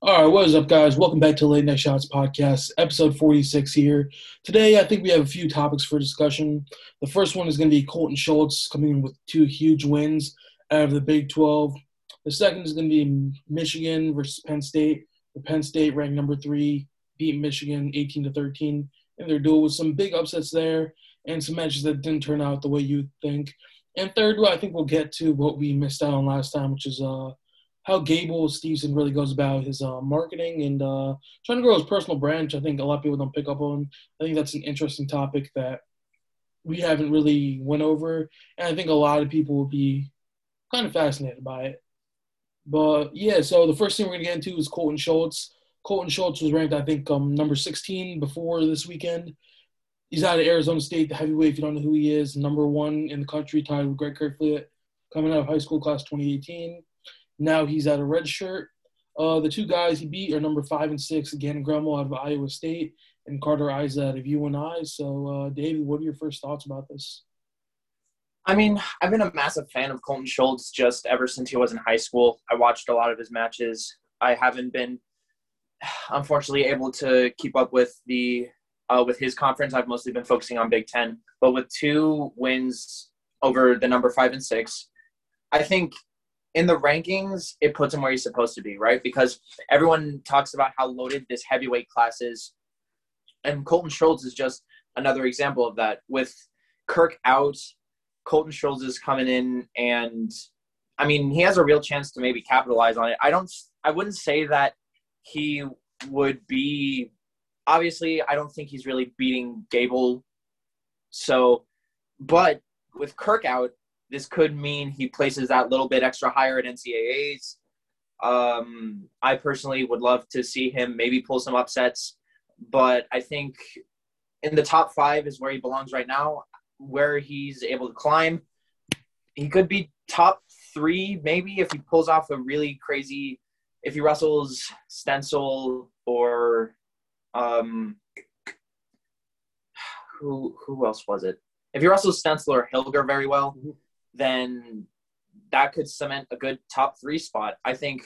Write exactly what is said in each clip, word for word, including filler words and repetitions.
All right, what is up, guys? Welcome back to Late Night Shots Podcast, episode forty-six here. Today, I think we have a few topics for discussion. The first one is going to be Colton Schultz coming in with two huge wins out of the Big twelve. The second is going to be Michigan versus Penn State. The Penn State, ranked number three, beat Michigan eighteen to thirteen in their duel with some big upsets there and some matches that didn't turn out the way you think. And third, well, I think we'll get to what we missed out on last time, which is uh, how Gable Steveson really goes about his uh, marketing and uh, trying to grow his personal brand, which I think a lot of people don't pick up on. I think that's an interesting topic that we haven't really went over, and I think a lot of people will be kind of fascinated by it. But, yeah, so the first thing we're going to get into is Colton Schultz. Colton Schultz was ranked, I think, um, number sixteen before this weekend. He's out of Arizona State, the heavyweight, if you don't know who he is, number one in the country, tied with Greg Kerfoot, coming out of high school class twenty eighteen. Now he's at a red shirt. Uh, the two guys he beat are number five and six, Gannon Gremmel out of Iowa State and Carter Isa out of U N I. So, uh, David, what are your first thoughts about this? I mean, I've been a massive fan of Colton Schultz just ever since he was in high school. I watched a lot of his matches. I haven't been, unfortunately, able to keep up with the uh, with his conference. I've mostly been focusing on Big Ten. But with two wins over the number five and six, I think – in the rankings, it puts him where he's supposed to be, right? Because everyone talks about how loaded this heavyweight class is. And Colton Schultz is just another example of that. With Kirk out, Colton Schultz is coming in and, I mean, he has a real chance to maybe capitalize on it. I don't – I wouldn't say that he would be – obviously, I don't think he's really beating Gable. So – but with Kirk out, this could mean he places that little bit extra higher at N C A As. Um, I personally would love to see him maybe pull some upsets, but I think in the top five is where he belongs right now, where he's able to climb. He could be top three maybe if he pulls off a really crazy – if he wrestles Stencil or um, who who else was it? If he wrestles Stencil or Hilger very well – then that could cement a good top three spot. I think,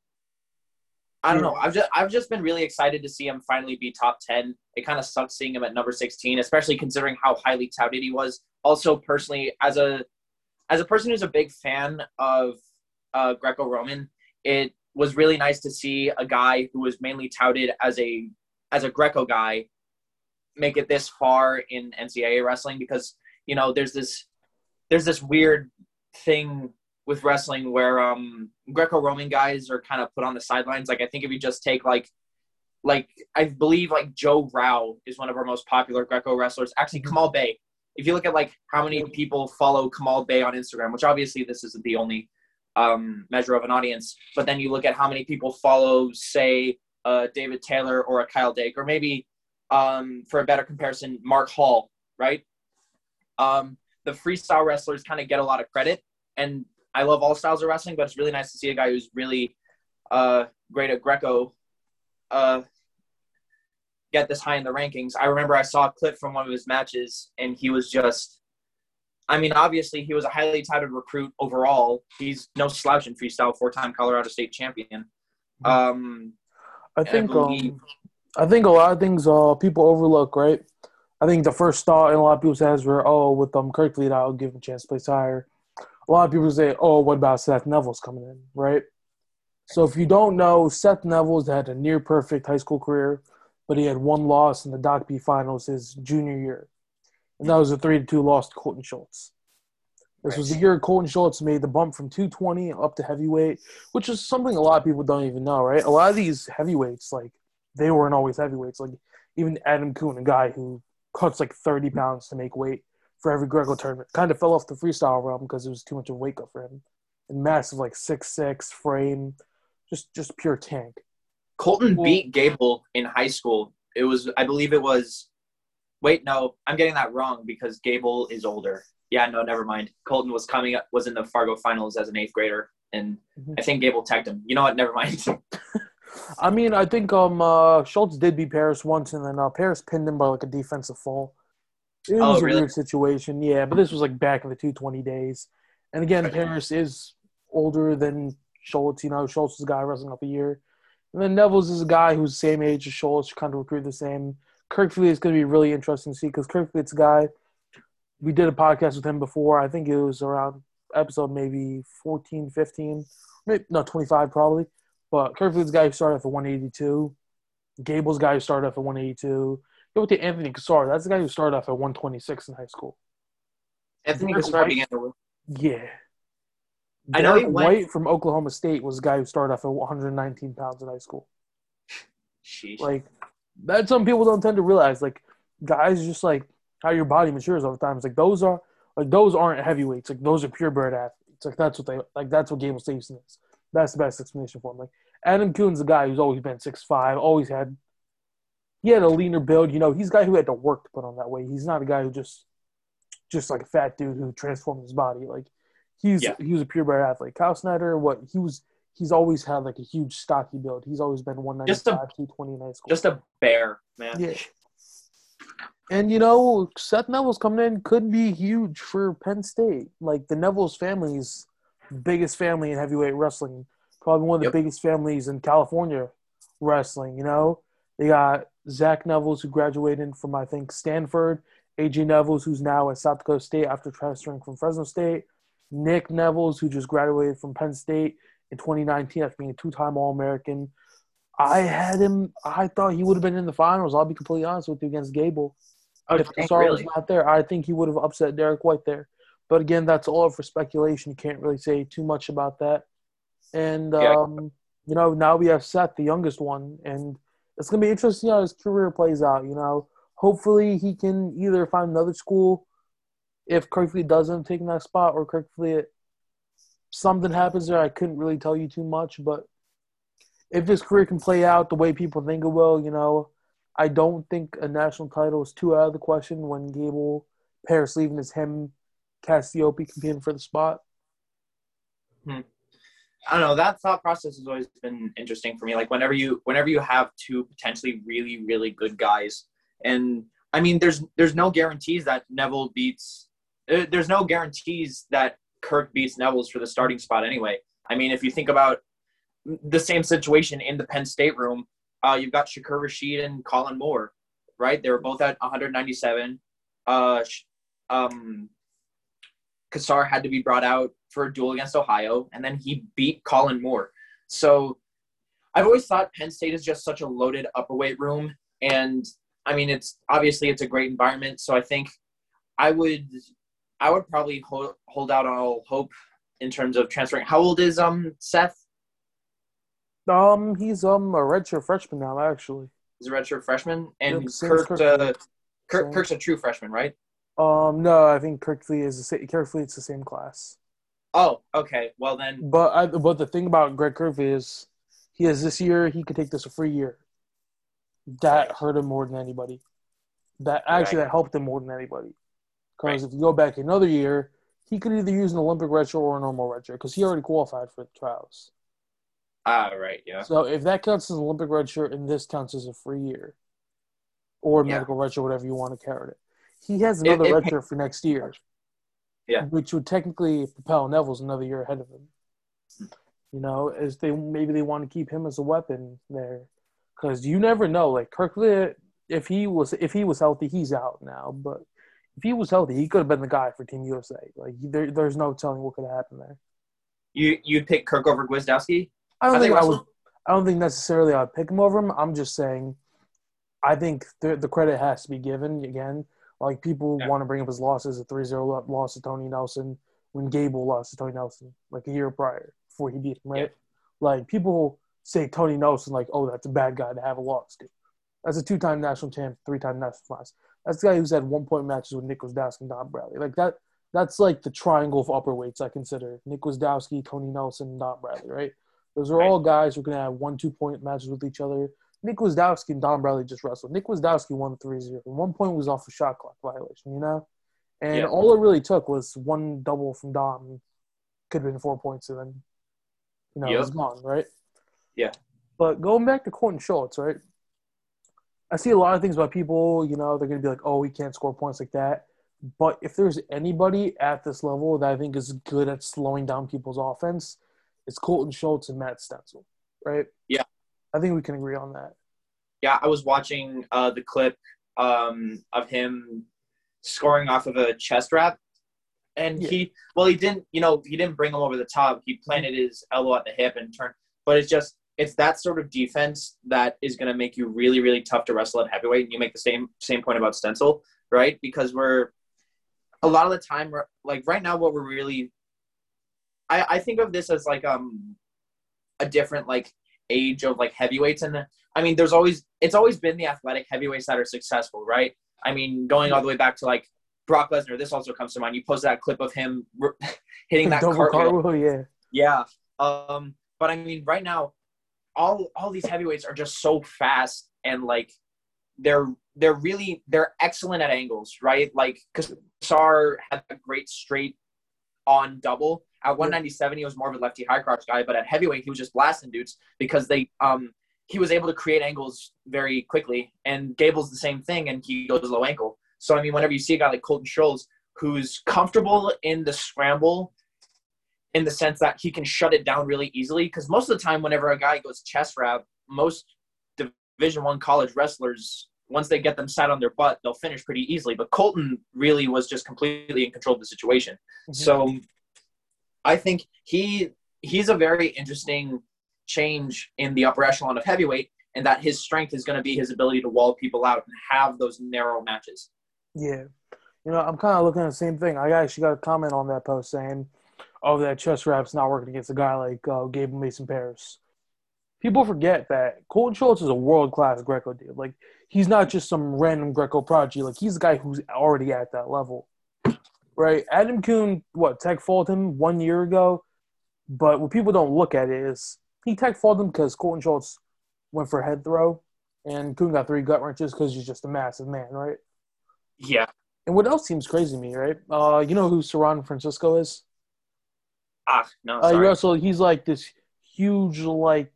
I don't know. I've just, I've just been really excited to see him finally be top ten. It kind of sucks seeing him at number sixteen, especially considering how highly touted he was. Also, personally, as a, as a person who's a big fan of uh, Greco-Roman, it was really nice to see a guy who was mainly touted as a, as a Greco guy make it this far in N C A A wrestling because, you know, there's this, There's this weird thing with wrestling where um, Greco-Roman guys are kind of put on the sidelines. Like, I think if you just take, like, like I believe, like, Joe Rao is one of our most popular Greco wrestlers. Actually, Kamal Bey. If you look at, like, how many people follow Kamal Bey on Instagram, which obviously this isn't the only um, measure of an audience, but then you look at how many people follow, say, uh, David Taylor or a Kyle Dake, or maybe, um, for a better comparison, Mark Hall, right? Um, the freestyle wrestlers kind of get a lot of credit, and I love all styles of wrestling, but it's really nice to see a guy who's really uh, great at Greco uh, get this high in the rankings. I remember I saw a clip from one of his matches, and he was just, I mean, obviously he was a highly touted recruit overall. He's no slouch in freestyle, four-time Colorado State champion. Um, I think I, believe, um, I think a lot of things uh, people overlook, right? I think the first thought in a lot of people's heads were, oh, with um, Kirkley, I'll give him a chance to place higher. A lot of people say, oh, what about Seth Neville's coming in, right? So if you don't know, Seth Neville's had a near-perfect high school career, but he had one loss in the Doc B finals his junior year. And that was a three to two loss to Colton Schultz. This right. was the year Colton Schultz made the bump from two twenty up to heavyweight, which is something a lot of people don't even know, right? A lot of these heavyweights, like, they weren't always heavyweights. Like, even Adam Kuhn, a guy who cuts like thirty pounds to make weight for every Greco tournament. Kind of fell off the freestyle realm because it was too much of a weight cut for him. And massive, like six six frame, just just pure tank. Colton well, beat Gable in high school. It was, I believe it was, wait, no, I'm getting that wrong because Gable is older. Yeah, no, never mind. Colton was coming up, was in the Fargo finals as an eighth grader, and mm-hmm. I think Gable teched him. You know what? Never mind. I mean, I think um uh, Schultz did beat Paris once, and then uh, Paris pinned him by like a defensive fall. It oh, was a really? weird situation, yeah. But this was like back in the two twenty days, and again, Paris is older than Schultz. You know, Schultz was a guy wrestling up a year, And then Neville's is a guy who's the same age as Schultz, kind of recruit the same. Kirkfleet is going to be really interesting to see because Kirkfleet's a guy. We did a podcast with him before. I think it was around episode maybe fourteen, fifteen, maybe, no, twenty-five probably. But Kirkfleet's a guy who started off at one eighty-two. Gable's a guy who started off at one eighty-two. Go with the Anthony Cassar. That's the guy who started off at one twenty-six in high school. Anthony Derek Cassar White- began to Yeah. I know he Derek went- White from Oklahoma State was a guy who started off at one hundred nineteen pounds in high school. Sheesh. Like, that's something people don't tend to realize. Like, guys just like how your body matures over time. It's like those are like those aren't heavyweights. Like those are purebred athletes. Like that's what they like. That's what Gable Stevenson is. That's the best explanation for him. Like Adam Kuhn's a guy who's always been six five, always had. He had a leaner build. You know, he's a guy who had to work to put on that weight. He's not a guy who just, just like a fat dude who transformed his body. Like he's Yeah. he was a purebred athlete. Kyle Snyder, what he was. He's always had like a huge stocky build. He's always been one Just a- ninety-five, two twenty in high school. Just a bear, man. Yeah. And, you know, Seth Neville's coming in could be huge for Penn State. Like, the Neville's family's biggest family in heavyweight wrestling. Probably one of the Yep. biggest families in California wrestling, you know? They got Zach Neville's, who graduated from, I think, Stanford. A J Neville's, who's now at South Dakota State after transferring from Fresno State. Nick Neville's, who just graduated from Penn State in twenty nineteen after being a two-time All-American. I had him – I thought he would have been in the finals. I'll be completely honest with you, against Gable. Oh, If dang, Cassar was really? not there, I think he would have upset Derek White there. But again, that's all for speculation. You can't really say too much about that. And, Yeah. um, you know, now we have Seth, the youngest one. And it's going to be interesting how his career plays out, you know. Hopefully he can either find another school if Kirkfleet doesn't take that spot or Kirkfleet – something happens there. I couldn't really tell you too much. But if his career can play out the way people think it will, you know – I don't think a national title is too out of the question when Gable, Paris leaving is him, Cassiope competing for the spot. I don't know. That thought process has always been interesting for me. Like whenever you, whenever you have two potentially really, really good guys, and I mean, there's there's no guarantees that Neville beats. Uh, there's no guarantees that Kirk beats Neville's for the starting spot anyway. I mean, if you think about the same situation in the Penn State room, uh, you've got Shakur Rashid and Colin Moore, right? They were both at one ninety-seven. Uh, um, Cassar had to be brought out for a duel against Ohio, and then he beat Colin Moore. So I've always thought Penn State is just such a loaded upper weight room. And I mean, it's obviously it's a great environment. So I think I would, I would probably hold, hold out all hope in terms of transferring. How old is um Seth? Um, he's um a redshirt freshman now, actually. He's a redshirt freshman, and Yep, same as Kirk, Kirk. uh, Kirk, Same. Kirk's a true freshman, right? Um, no, I think Kirkfleet is the same. Kirkfleet's the same class. Oh, okay. Well then, But I, but the thing about Greg Kirkfleet is, he has this year. He could take this a free year. That hurt him more than anybody. That actually Right. that helped him more than anybody. Because if you go back another year, he could either use an Olympic redshirt or a normal redshirt because he already qualified for the trials. ah, right, yeah. So if that counts as an Olympic redshirt and this counts as a free year, or a Yeah. medical redshirt, whatever you want to carry it, he has another it- redshirt for next year. Yeah. Which would technically propel Neville's another year ahead of him. You know, as they maybe they want to keep him as a weapon there, because you never know. Like Kirkland, if he was if he was healthy, he's out now. But if he was healthy, he could have been the guy for Team U S A. Like there, there's no telling what could have happened there. You you'd pick Kirk over Gwizdowski? I don't Have they think I would. wrestled? I don't think necessarily I'd pick him over him. I'm just saying, I think the the credit has to be given again. Like people Yeah. want to bring up his losses, a three zero loss to Tony Nelson when Gable lost to Tony Nelson like a year prior before he beat him, right? Yeah. Like people say Tony Nelson, like, oh, that's a bad guy to have a loss to. That's a two-time national champ, three-time national finals. That's the guy who's had one-point matches with Nick Gwizdowski and Don Bradley. Like that. That's like the triangle of upper weights. I consider Nick Gwizdowski, Tony Nelson, and Don Bradley, right? Those are Right. all guys who can have one, two-point matches with each other. Nick Gwizdowski and Don Bradley just wrestled. Nick Gwizdowski won three zero. One point was off a shot clock violation, you know? And Yeah. all it really took was one double from Don. Could have been four points, and then, you know, it was Yep. gone, right? Yeah. But going back to Colton Schultz, right? I see a lot of things about people, you know, they're going to be like, oh, he can't score points like that. But if there's anybody at this level that I think is good at slowing down people's offense, it's Colton Schultz and Matt Stencil, right? Yeah. I I think we can agree on that. Yeah, I was watching uh, the clip um, of him scoring off of a chest wrap. And Yeah. he, well, he didn't, you know, he didn't bring him over the top. He planted his elbow at the hip and turned. But it's just, it's that sort of defense that is going to make you really, really tough to wrestle at heavyweight. And you make the same same point about Stencil, right? Because we're, a lot of the time, we're, like right now, what we're really, I, I think of this as like um a different like age of like heavyweights. And I mean, there's always, it's always been the athletic heavyweights that are successful, right? I mean, going all the way back to like Brock Lesnar, this also comes to mind. You posted that clip of him hitting that Double cartwheel. cartwheel, yeah. Yeah. Um, but I mean, right now, all all these heavyweights are just so fast and like they're they're really they're excellent at angles, right? Like Kassar had a great straight on double. At one ninety-seven, he was more of a lefty high crotch guy, but at heavyweight, he was just blasting dudes because they um he was able to create angles very quickly. And Gable's the same thing, and he goes low ankle. So I mean, whenever you see a guy like Colton Schultz who's comfortable in the scramble, in the sense that he can shut it down really easily, because most of the time, whenever a guy goes chest wrap, most Division One college wrestlers, once they get them sat on their butt, they'll finish pretty easily. But Colton really was just completely in control of the situation. Mm-hmm. So I think he he's a very interesting change in the upper echelon of heavyweight, and that his strength is going to be his ability to wall people out and have those narrow matches. Yeah. You know, I'm kind of looking at the same thing. I actually got a comment on that post saying, oh, that chest wrap's not working against a guy like uh, Gable Mason Paris. People forget that Colton Schultz is a world-class Greco dude. Like, he's not just some random Greco prodigy. Like, he's a guy who's already at that level. Right? Adam Kuhn, what, tech faulted him one year ago? But what people don't look at is he tech faulted him because Colton Schultz went for a head throw, and Kuhn got three gut wrenches because he's just a massive man, right? Yeah. And what else seems crazy to me, right? Uh, you know who Saran Francisco is? Ah, no, Uh, he sorry. wrestled, he's like this huge, like,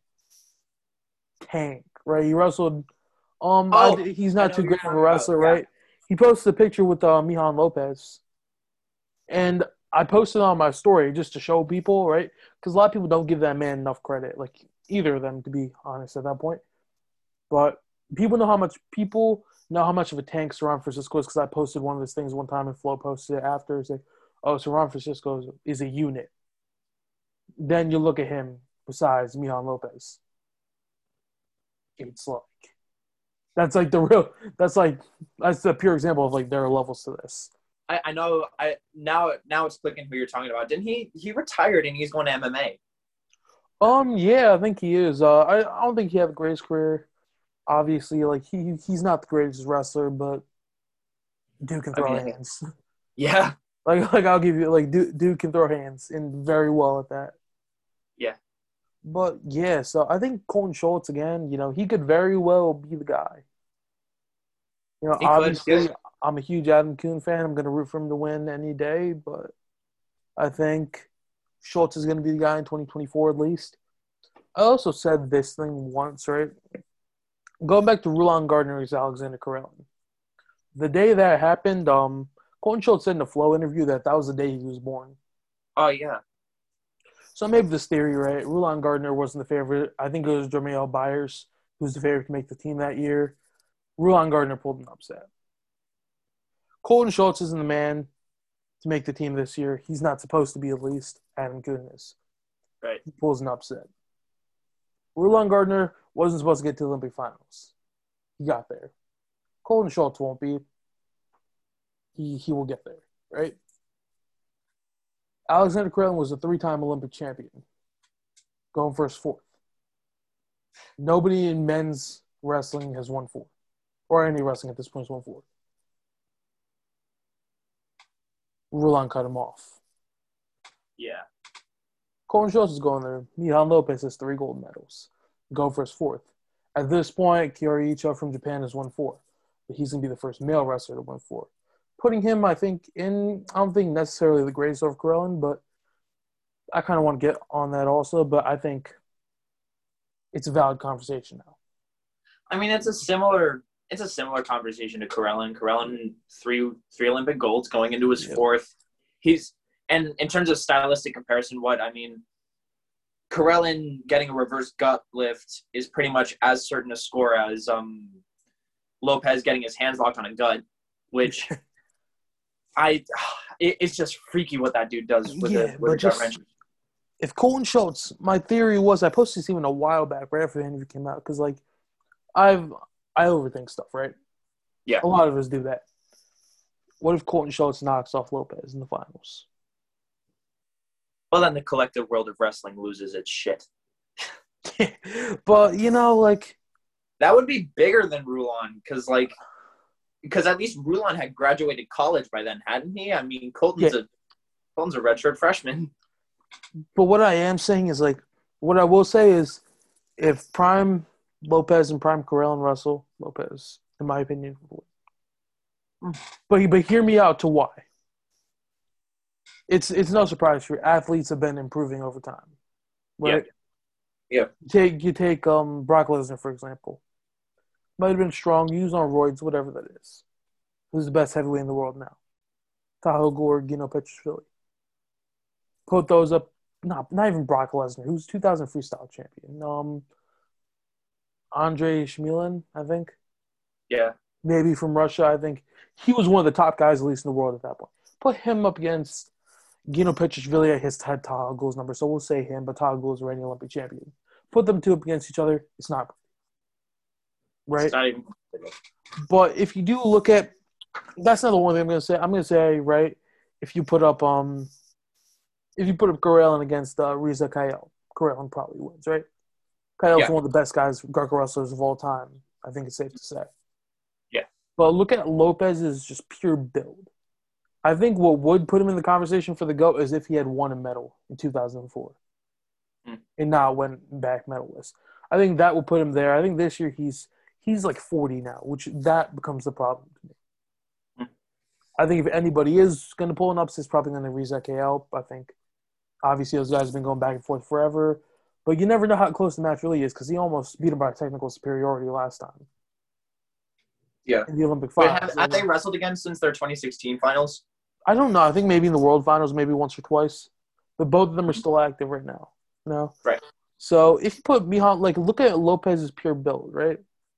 tank, right? He wrestled, um, Oh, I, he's I not know too who great you're of a talking wrestler, about, yeah. right? He posted a picture with uh, Mijan Lopez. And I posted on my story just to show people, right? Because a lot of people don't give that man enough credit, like either of them, to be honest, at that point. But people know how much people know how much of a tank Saran Francisco is because I posted one of those things one time and Flo posted it after, saying, oh, Saran Francisco is, is a unit. Then you look at him besides Mijan Lopez. It's like that's like the real that's like that's the pure example of like there are levels to this. I, I know I now now it's clicking who you're talking about. Didn't he he retired and he's going to M M A? Um yeah, I think he is. Uh I, I don't think he had the greatest career. Obviously, like he he's not the greatest wrestler, but dude can throw I mean, hands. Yeah. Like like I'll give you like dude, dude can throw hands and very well at that. Yeah. But yeah, so I think Colton Schultz again, you know, he could very well be the guy. You know, He could, obviously, yeah. I'm a huge Adam Kuhn fan. I'm going to root for him to win any day, but I think Schultz is going to be the guy in twenty twenty-four at least. I also said this thing once, right? Going back to Rulon Gardner versus Alexander Karelin. The day that happened, um, Colton Schultz said in the Flow interview that that was the day he was born. Oh, yeah. So I made this theory, right? Rulon Gardner wasn't the favorite. I think it was Jermaine Byers who was the favorite to make the team that year. Rulon Gardner pulled an upset. Colton Schultz isn't the man to make the team this year. He's not supposed to be, at least. Adam Kuhn is. Right. He pulls an upset. Rulon Gardner wasn't supposed to get to the Olympic finals. He got there. Colton Schultz won't be. He he will get there, right? Alexander Karelin was a three-time Olympic champion, going for his fourth. Nobody in men's wrestling has won four, or any wrestling at this point has won four. Rulon cut him off. Yeah. Colton Schultz is going there. Mijan Lopez has three gold medals. Go for his fourth. At this point, Kiyoshi Icho from Japan has won four. But he's going to be the first male wrestler to win four. Putting him, I think, in – I don't think necessarily the greatest over Karelin, but I kind of want to get on that also. But I think it's a valid conversation now. I mean, it's a similar it's a similar conversation to Karelin. Karelin, three three Olympic golds going into his Yep. fourth. He's – and in terms of stylistic comparison, what, I mean, Karelin getting a reverse gut lift is pretty much as certain a score as um, Lopez getting his hands locked on a gut, which I it, it's just freaky what that dude does with Yeah, a with but a gut just wrench. if Colton Schultz, my theory was I posted this even a while back, right after the interview came out, because like I've I overthink stuff, right? Yeah. A lot of us do that. What if Colton Schultz knocks off Lopez in the finals? Well, then the collective world of wrestling loses its shit. But you know, like That would be bigger than Rulon, because like, because at least Rulon had graduated college by then, hadn't he? I mean, Colton's Yeah. a Colton's a redshirt freshman. But what I am saying is like, what I will say is, if Prime Lopez and Prime Carell and Russell Lopez, in my opinion, but but hear me out to why. It's it's no surprise for athletes have been improving over time, right? Yeah. You take you take um Brock Lesnar for example. Might have been strong, used on roids, whatever that is. Who's the best heavyweight in the world now? Tahoe Gore, Gino Petroshvili. Put those up. Not not even Brock Lesnar, who's two thousand freestyle champion. Um, Andre Shmilin, I think. Yeah. Maybe from Russia, I think. He was one of the top guys, at least in the world at that point. Put him up against Gino Petroshvili at his had Tahoe Gore's number, so we'll say him, but Tahoe Gore's reigning Olympic champion. Put them two up against each other, it's not right. It's not even. But if you do look at, that's not the one thing I'm going to say. I'm going to say, right, if you put up, um, if you put up Karelin against uh, Reza Kyle, Karelin probably wins, right? Kyle's Yeah. one of the best guys, Greco wrestlers of all time. I think it's safe to say. Yeah. But look at Lopez's just pure build. I think what would put him in the conversation for the GOAT is if he had won a medal in two thousand four Mm. and not went back medalist. I think that will put him there. I think this year he's he's like forty now, which that becomes the problem to me. Mm. I think if anybody is going to pull an upset, it's probably going to be Reza K L. I think obviously those guys have been going back and forth forever, but you never know how close the match really is because he almost beat him by technical superiority last time. Yeah. In the Olympic Wait, finals. have, have they wrestled again since their twenty sixteen finals? I don't know. I think maybe in the World Finals, maybe once or twice. But both of them are still active right now. No? Right. So if you put Mihan, like, look at Lopez's pure build, right?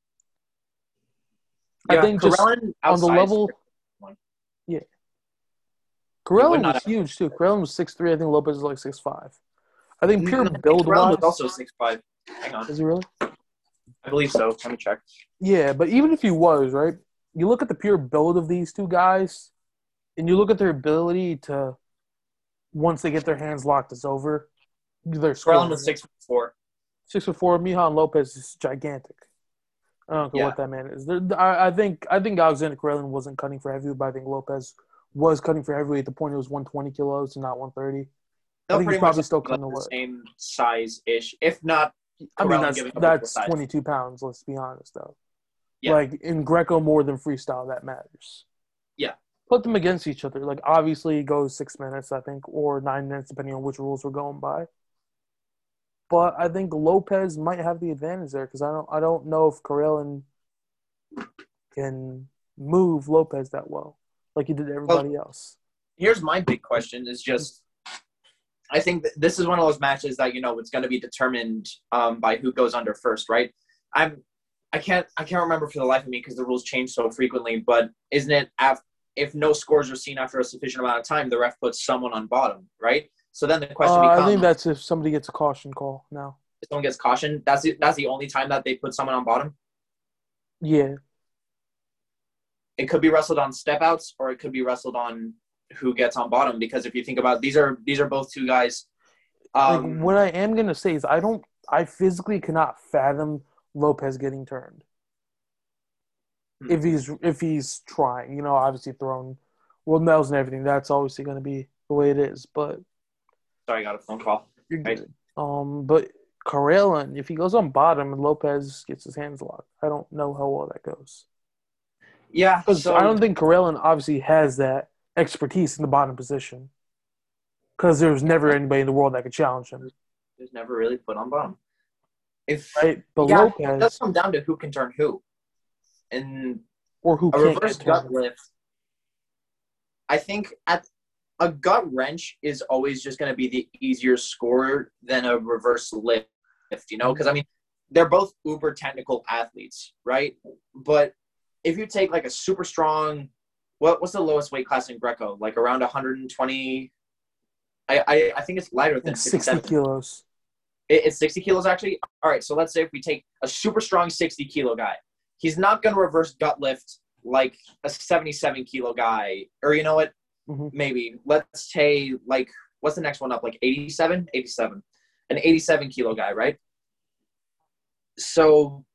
Yeah, I think just Karelin on the outsized level. one. Yeah. would Karelin not was have- huge, too. Karelin was six three. I think Lopez is like six five. I think pure No, I think build Karelin wise. was also six five. Hang on. Is he really? I believe so. Let me check. Yeah, but even if he was, right, you look at the pure build of these two guys, and you look at their ability to, once they get their hands locked, it's over. They're Karelin scoring. was six foot four. Six foot four. Mihan Lopez is gigantic. I don't know Yeah. what that man is. There, I, I think I think Alexander Karelin wasn't cutting for heavyweight, but I think Lopez was cutting for heavyweight at the point it was one twenty kilos and not one thirty. They'll I think he's pretty probably much still like cutting the away. same size ish, if not. I mean, Karelin that's giving up a that's size. twenty-two pounds. Let's be honest, though. Yeah. Like in Greco, more than freestyle, that matters. Yeah. Put them against each other. Like obviously, it goes six minutes, I think, or nine minutes, depending on which rules we're going by. But I think Lopez might have the advantage there because I don't I don't know if Karelin can move Lopez that well, like he did everybody well, else. Here's my big question: is just, I think that this is one of those matches that you know it's going to be determined um, by who goes under first, right? I'm, I can't, I can't remember for the life of me because the rules change so frequently. But isn't it af- if no scores are seen after a sufficient amount of time, the ref puts someone on bottom, right? So then the question uh, becomes: I think that's if somebody gets a caution call now. If someone gets caution, that's the, that's the only time that they put someone on bottom. Yeah. It could be wrestled on step outs, or it could be wrestled on who gets on bottom. Because if you think about it, these are these are both two guys. Um, like, what I am gonna say is I don't, I physically cannot fathom Lopez getting turned. Hmm. If he's if he's trying, you know, obviously throwing world medals and everything, that's obviously going to be the way it is. But sorry, I got a phone call. You're good. Right. Um, but Karelin, if he goes on bottom and Lopez gets his hands locked, I don't know how well that goes. Yeah, because so, I don't think Karelin obviously has that expertise in the bottom position. Because there was never anybody in the world that could challenge him. He's never really put on bottom. If right, but yeah, Lopez it does come down to who can turn who, and or who a can't reverse gut lift. I think at a gut wrench is always just going to be the easier score than a reverse lift, you know? Because, I mean, they're both uber technical athletes, right? But if you take, like, a super strong – what what's the lowest weight class in Greco? Like, around one hundred twenty – I, I I think it's lighter than Like sixty kilos. It, it's sixty kilos, actually? All right, so let's say if we take a super strong sixty-kilo guy. He's not going to reverse gut lift like a seventy-seven kilo guy. Or you know what? Mm-hmm. Maybe. Let's say, like, what's the next one up? Like eighty-seven? eighty-seven. An eighty-seven kilo guy, right? So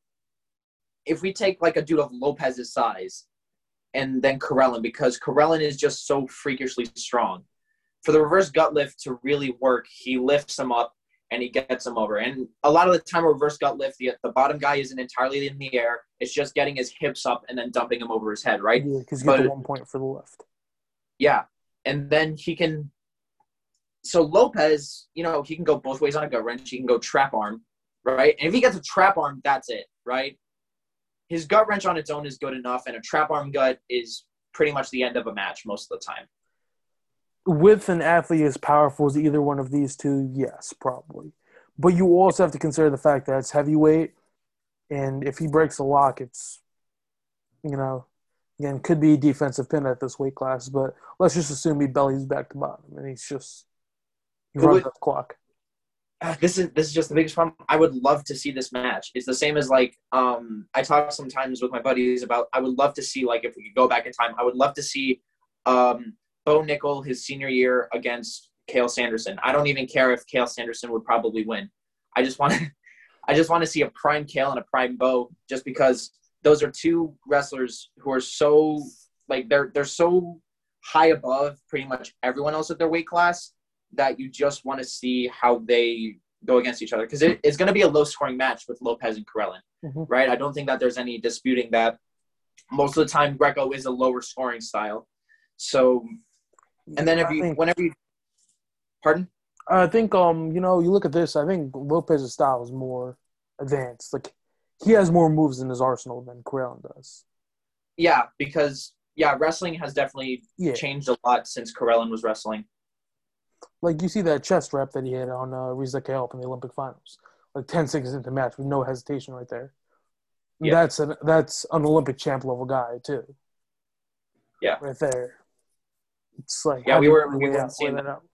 if we take, like, a dude of Lopez's size and then Karelin, because Karelin is just so freakishly strong. For the reverse gut lift to really work, he lifts him up and he gets him over. And a lot of the time, a reverse gut lift, the, the bottom guy isn't entirely in the air. It's just getting his hips up and then dumping him over his head, right? Yeah, because you get the one point for the lift. Yeah. And then he can – so Lopez, you know, he can go both ways on a gut wrench. He can go trap arm, right? And if he gets a trap arm, that's it, right? His gut wrench on its own is good enough, and a trap arm gut is pretty much the end of a match most of the time. With an athlete as powerful as either one of these two, yes, probably. But you also have to consider the fact that it's heavyweight, and if he breaks a lock, it's, you know, again, could be a defensive pin at this weight class, but let's just assume he bellies back to bottom, and he's just – he runs up the clock. Uh, this is this is just the biggest problem. I would love to see this match. It's the same as, like, um, I talk sometimes with my buddies about I would love to see, like, if we could go back in time, I would love to see um, – Bo Nickel his senior year against Cael Sanderson. I don't even care if Cael Sanderson would probably win. I just want to, I just want to see a prime Cael and a prime Bo, just because those are two wrestlers who are so like they're they're so high above pretty much everyone else at their weight class that you just want to see how they go against each other, because it, it's going to be a low scoring match with Lopez and Karelin, mm-hmm. right? I don't think that there's any disputing that. Most of the time, Greco is a lower scoring style, so. And then if you, think, whenever you, pardon? I think, um, you know, you look at this, I think Lopez's style is more advanced. Like, he has more moves in his arsenal than Karelin does. Yeah, because, yeah, wrestling has definitely yeah. changed a lot since Karelin was wrestling. Like, you see that chest wrap that he had on uh, Riza Kaop in the Olympic finals. Like, ten seconds into the match with no hesitation right there. Yeah. That's an, that's an Olympic champ level guy, too. Yeah. Right there. It's like yeah, we were we were seeing that out.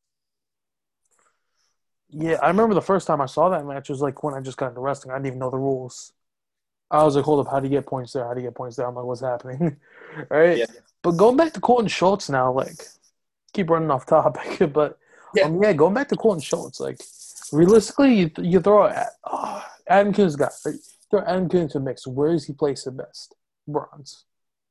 Yeah, I remember the first time I saw that match was like when I just got into wrestling. I didn't even know the rules. I was like, hold up, how do you get points there? How do you get points there? I'm like, what's happening? right? Yeah. But going back to Colton Schultz now, like, keep running off topic, but yeah, um, yeah going back to Colton Schultz, like, realistically, you, you throw uh, Adam Coon's got right? throw Adam Coon into the mix. Where does he place the best? Bronze.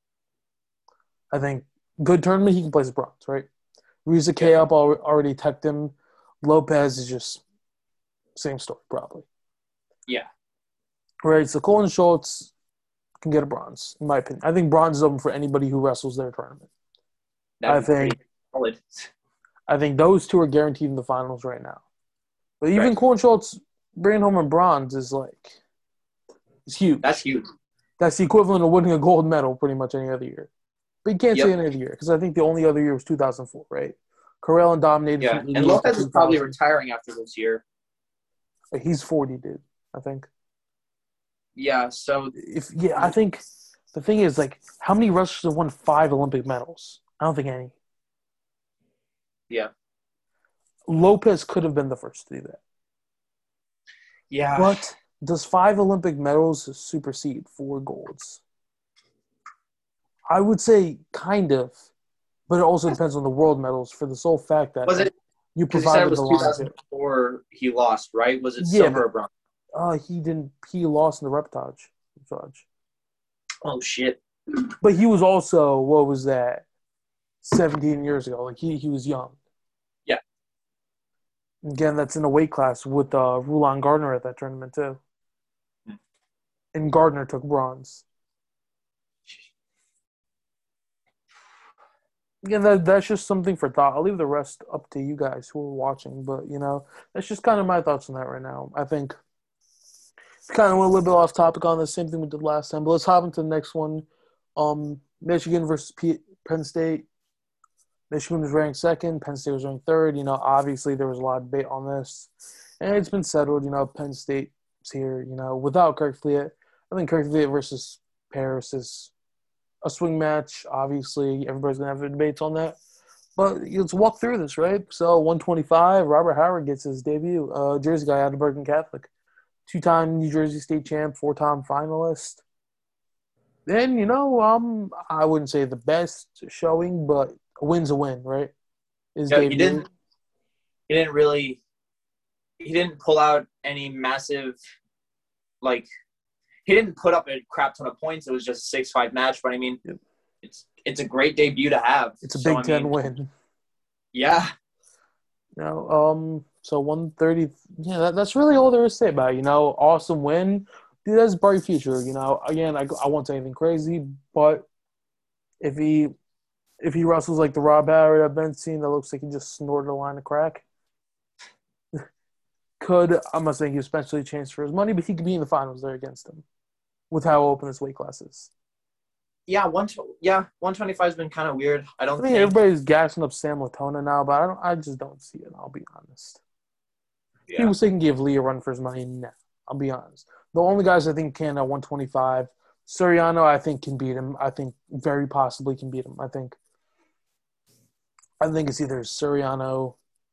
I think. Good tournament, he can place bronze, right? Riza K up already teched him. Lopez is just same story, probably. Yeah. Right, so Colton Schultz can get a bronze, in my opinion. I think bronze is open for anybody who wrestles their tournament. That'd I think solid. I think those two are guaranteed in the finals right now. But even right. Colton Schultz bringing home a bronze is like it's huge. That's huge. That's the equivalent of winning a gold medal pretty much any other year. But you can't yep. say any other year because I think the only other year was two thousand four, right? Karelin dominated. Yeah, and Lopez is probably retiring after this year. He's forty, dude. I think. Yeah. So if yeah, I think the thing is like, how many wrestlers have won five Olympic medals? I don't think any. Yeah. Lopez could have been the first to do that. Yeah. But does five Olympic medals supersede four golds? I would say kind of, but it also depends on the world medals for the sole fact that was it, you provided it was the two thousand four he lost, right? Was it yeah, silver or bronze? Uh, he didn't. He lost in the repetage. Oh shit! But he was also what was that? Seventeen years ago. Like he he was young. Yeah. Again, that's in a weight class with uh, Rulon Gardner at that tournament too. Hmm. And Gardner took bronze. Again, that, that's just something for thought. I'll leave the rest up to you guys who are watching. But, you know, that's just kind of my thoughts on that right now. I think we kind of went a little bit off topic on the same thing we did last time. But let's hop into the next one. Um, Michigan versus P- Penn State. Michigan was ranked second. Penn State was ranked third. You know, obviously there was a lot of debate on this. And it's been settled. You know, Penn State's here, you know, without Kerkvliet. I think Kerkvliet versus Paris is a swing match. Obviously, everybody's going to have debates on that. But let's walk through this, right? So, one twenty-five, Robert Howard gets his debut. Uh, Jersey guy out of Bergen Catholic. Two-time New Jersey State champ, four-time finalist. Then, you know, um, I wouldn't say the best showing, but a win's a win, right? His Yeah, he debut. didn't. He didn't really. He didn't pull out any massive, like, he didn't put up a crap ton of points. It was just a six five match. But I mean, Yep. it's it's a great debut to have. It's a So, Big I Ten mean, win. Yeah, You know, um, so one thirty, yeah, that, that's really all there is to say about it. You know, awesome win. Dude, that's a bright future. You know, again, I, I won't say anything crazy, but if he if he wrestles like the Rob Howard I've been seeing, that looks like he just snorted a line of crack. Could I'm not saying he especially chance for his money, but he could be in the finals there against him, with how open this weight class is. yeah. One yeah, one twenty five has been kind of weird. I don't I mean, think. everybody's gassing up Sam Latona now, but I don't. I just don't see it. I'll be honest. Yeah. People say he can give Lee a run for his money. No, I'll be honest. The only guys I think can at one twenty-five, Suriano, I think can beat him. I think very possibly can beat him. I think. I think it's either Suriano,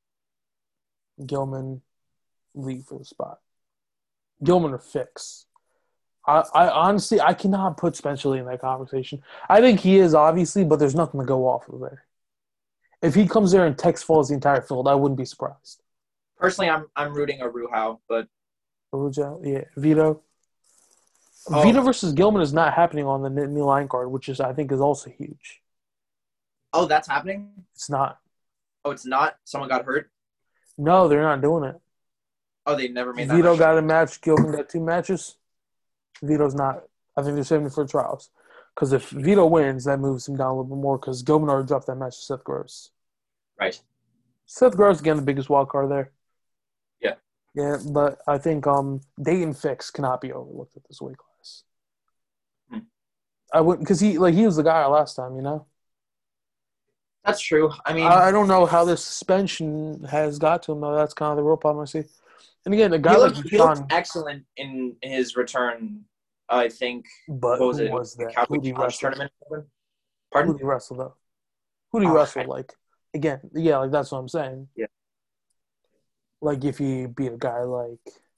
Gilman, Lee for the spot. Gilman or Fix. I, I honestly I cannot put Spencer Lee in that conversation. I think he is obviously, but there's nothing to go off of there. If he comes there and Tex falls the entire field, I wouldn't be surprised. Personally, I'm I'm rooting Aruhau, but Arujo, yeah, Vito. Oh. Vito versus Gilman is not happening on the Nittany line card, which is I think is also huge. oh, that's happening. It's not. Oh, it's not. Someone got hurt. No, they're not doing it. Oh, they never made that. Vito match. got a match. Gilman got two matches. Vito's not. I think they're saving it for trials. Because if Vito wins, that moves him down a little bit more because Gilman already dropped that match to Seth Gross. Right. Seth Gross, again, the biggest wild card there. Yeah. Yeah, but I think um, Dayton Fix cannot be overlooked at this weight class. Hmm. I wouldn't, because he, like, he was the guy last time, you know? That's true. I mean, I, I don't know how this suspension has got to him, though. That's kind of the real problem I see. And again, a guy he like looked, he looked Sean, excellent in his return. I think. but What was who it? was The that? Cowboy Who did he Challenge wrestle? tournament. Who Pardon? did he wrestle, though? Who did he Oh, wrestle, I- like? Again, yeah, like, that's what I'm saying. Yeah. Like, if he beat a guy like,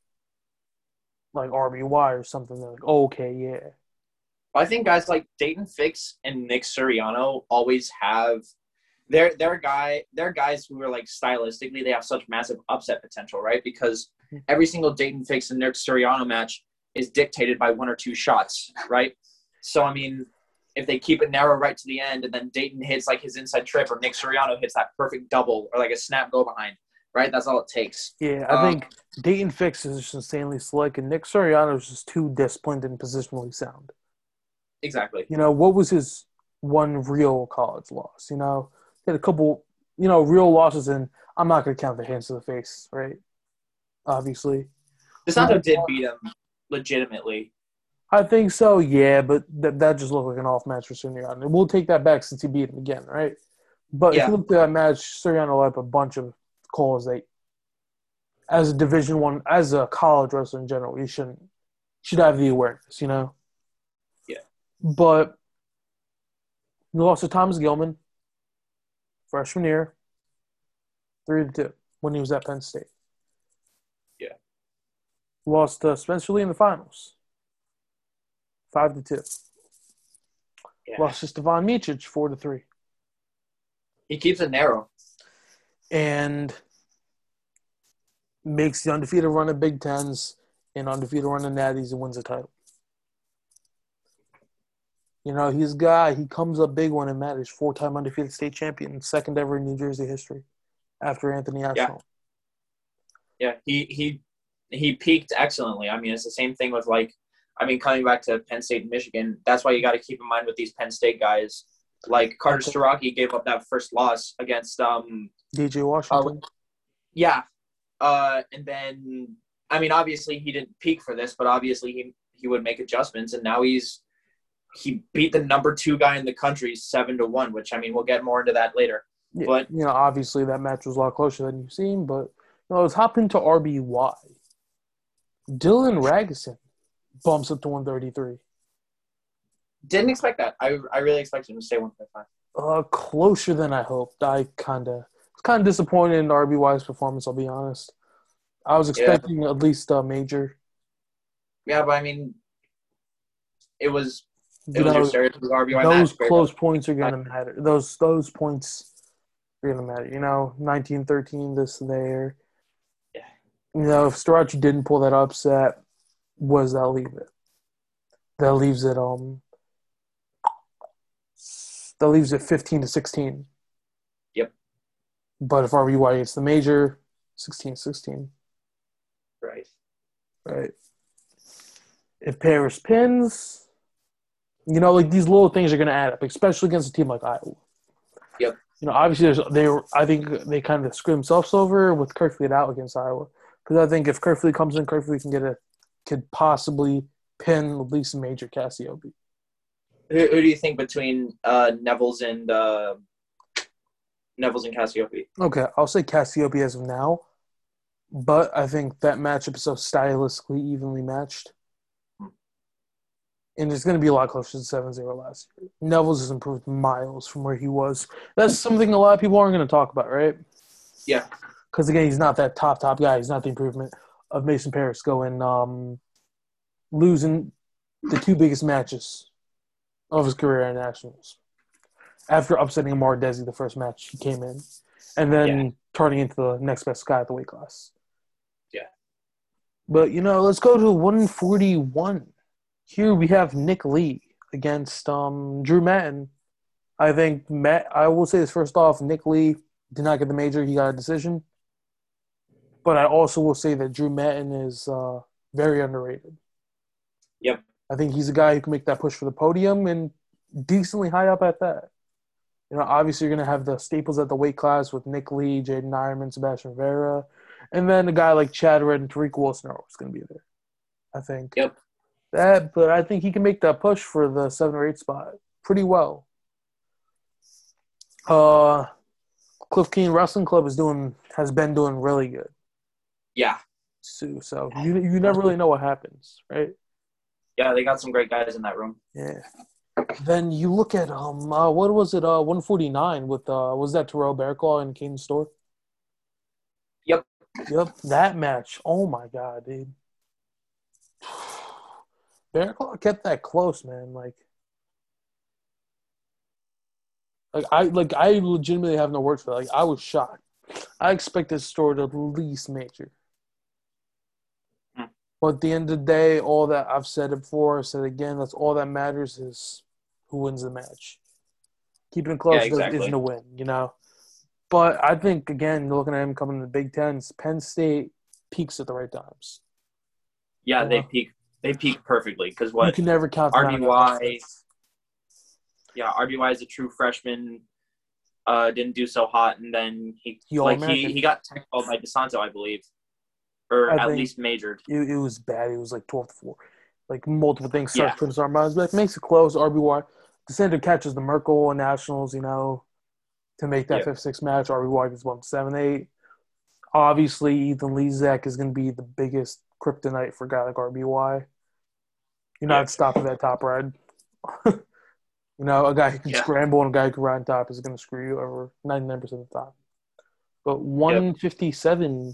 like R B Y or something, they're like, oh, okay, yeah. I think guys like Dayton Fix and Nick Suriano always have. They're they're guy they're guys who are like stylistically they have such massive upset potential, right? Because every single Dayton Fix and Nick Suriano match is dictated by one or two shots, right? So I mean, if they keep it narrow right to the end, and then Dayton hits like his inside trip, or Nick Suriano hits that perfect double, or like a snap go behind, right? That's all it takes. Yeah, I Um, think Dayton Fix is just insanely slick, and Nick Soriano is just too disciplined and positionally sound. Exactly. You know, what was his one real college loss? You know, he had a couple, you know, real losses, and I'm not going to count the hands to the face, right? Obviously. DeSanto did beat him legitimately. I think so, yeah, but that that just looked like an off match for Soriano. And we'll take that back since he beat him again, right? But if Yeah. you look at that match, Soriano had a bunch of calls that, as a Division One, as a college wrestler in general, you shouldn't should have the awareness, you know. Yeah. But he lost to Thomas Gilman, freshman year, three to two when he was at Penn State. Yeah. Lost to Spencer Lee in the finals, five to two. Yeah. Lost to Stevan Miocic, four to three. He keeps it narrow. And makes the undefeated run of Big Tens and undefeated run of Natties and wins the title. You know, he's a guy, he comes up big when it matters. Four-time undefeated state champion, second ever in New Jersey history after Anthony Ashland. Yeah, he he he peaked excellently. I mean, it's the same thing with like, I mean, coming back to Penn State and Michigan. That's why you got to keep in mind with these Penn State guys. Like Carter Okay. Starocki gave up that first loss against um D J Washington. yeah, uh, and then I mean, obviously he didn't peak for this, but obviously he he would make adjustments, and now he's he beat the number two guy in the country seven to one, which I mean we'll get more into that later. Yeah, But you know, obviously that match was a lot closer than you've seen, but you know, let's hop into R B Y. Dylan Ragusin bumps up to one thirty-three. didn't expect that. I I really expected him to stay one thirty-five. Uh, closer than I hoped. I kind of was kind of disappointed in R B Y's performance. I'll be honest. I was Yeah. expecting at least a major. Yeah, but I mean, it was it You was know, your stereotypical R B Y those match. Very close much. points are gonna matter. Those those points are gonna matter. You know, nineteen thirteen, this there. Yeah. You know, if Starachi didn't pull that upset, what does that leave it? That leaves it um. That leaves it fifteen to sixteen. Yep. But if R B Y gets the major, sixteen sixteen. Right. Right. If Paris pins, you know, like these little things are going to add up, especially against a team like Iowa. Yep. You know, obviously, there's, they were, I think they kind of screwed themselves over with Kerkvliet out against Iowa. Because I think if Kerkvliet comes in, Kerkvliet can get a, could possibly pin at least a major Cassiope. Who, who do you think between uh, Neville's and uh, Neville's and Cassiope? Okay, I'll say Cassiope as of now. But I think that matchup is so stylistically evenly matched. And it's going to be a lot closer to seven zero last year. Neville's has improved miles from where he was. That's something a lot of people aren't going to talk about, right? Yeah. Because, again, he's not that top, top guy. He's not the improvement of Mason Paris going, um, losing the two biggest matches of his career at Nationals. After upsetting Amar Desi the first match he came in. And then Yeah. turning into the next best guy at the weight class. Yeah. But, you know, let's go to one forty-one. Here we have Nick Lee against um, Drew Mattin. I think Matt. I will say this first off. Nick Lee did not get the major. He got a decision. But I also will say that Drew Mattin is uh, very underrated. Yep. I think he's a guy who can make that push for the podium and decently high up at that. You know, obviously you're going to have the staples at the weight class with Nick Lee, Jaden Ironman, Sebastian Rivera, and then a guy like Chad Red and Tariq Wilson are always going to be there. I think. Yep. That, but I think he can make that push for the seven or eight spot pretty well. Uh, Cliff Keen Wrestling Club is doing has been doing really good. Yeah. So, so you you never really know what happens, right? Yeah, they got some great guys in that room. Yeah. Then you look at um, uh, what was it? Uh, one forty-nine with uh, was that Terrell Bearclaw and Kane Store? Yep. Yep, that match. Oh my god, dude. Bearclaw kept that close, man. Like, like I like I legitimately have no words for that. Like, I was shocked. I expected Store to at least major. Hmm. But at the end of the day, all that I've said it before, I said it again, that's all that matters is who wins the match. Keeping it close Yeah, exactly. isn't a win, you know. But I think, again, looking at him coming to the Big Tens, Penn State peaks at the right times. Yeah, Yeah. they peak. They peak perfectly because You what can never count them R out. B Y. Yeah, R B Y is a true freshman. Uh, didn't do so hot, and then he He like he, All-American. he got tech called by DeSanto, I believe, or I at think- least majored. It, it was bad. It was like twelve to four. Like, multiple things Yeah. start putting us on our minds. But it makes it close. R B Y. DeSanto catches the Merkel and Nationals, you know, to make that Yep. fifth six match. R B Y gets bumped seven eight. Obviously, Ethan Lezak is going to be the biggest kryptonite for a guy like R B Y. You're not Yep. stopping that top ride. You know, a guy who can Yeah. scramble and a guy who can ride on top is going to screw you over ninety-nine percent of the time. But one fifty-seven,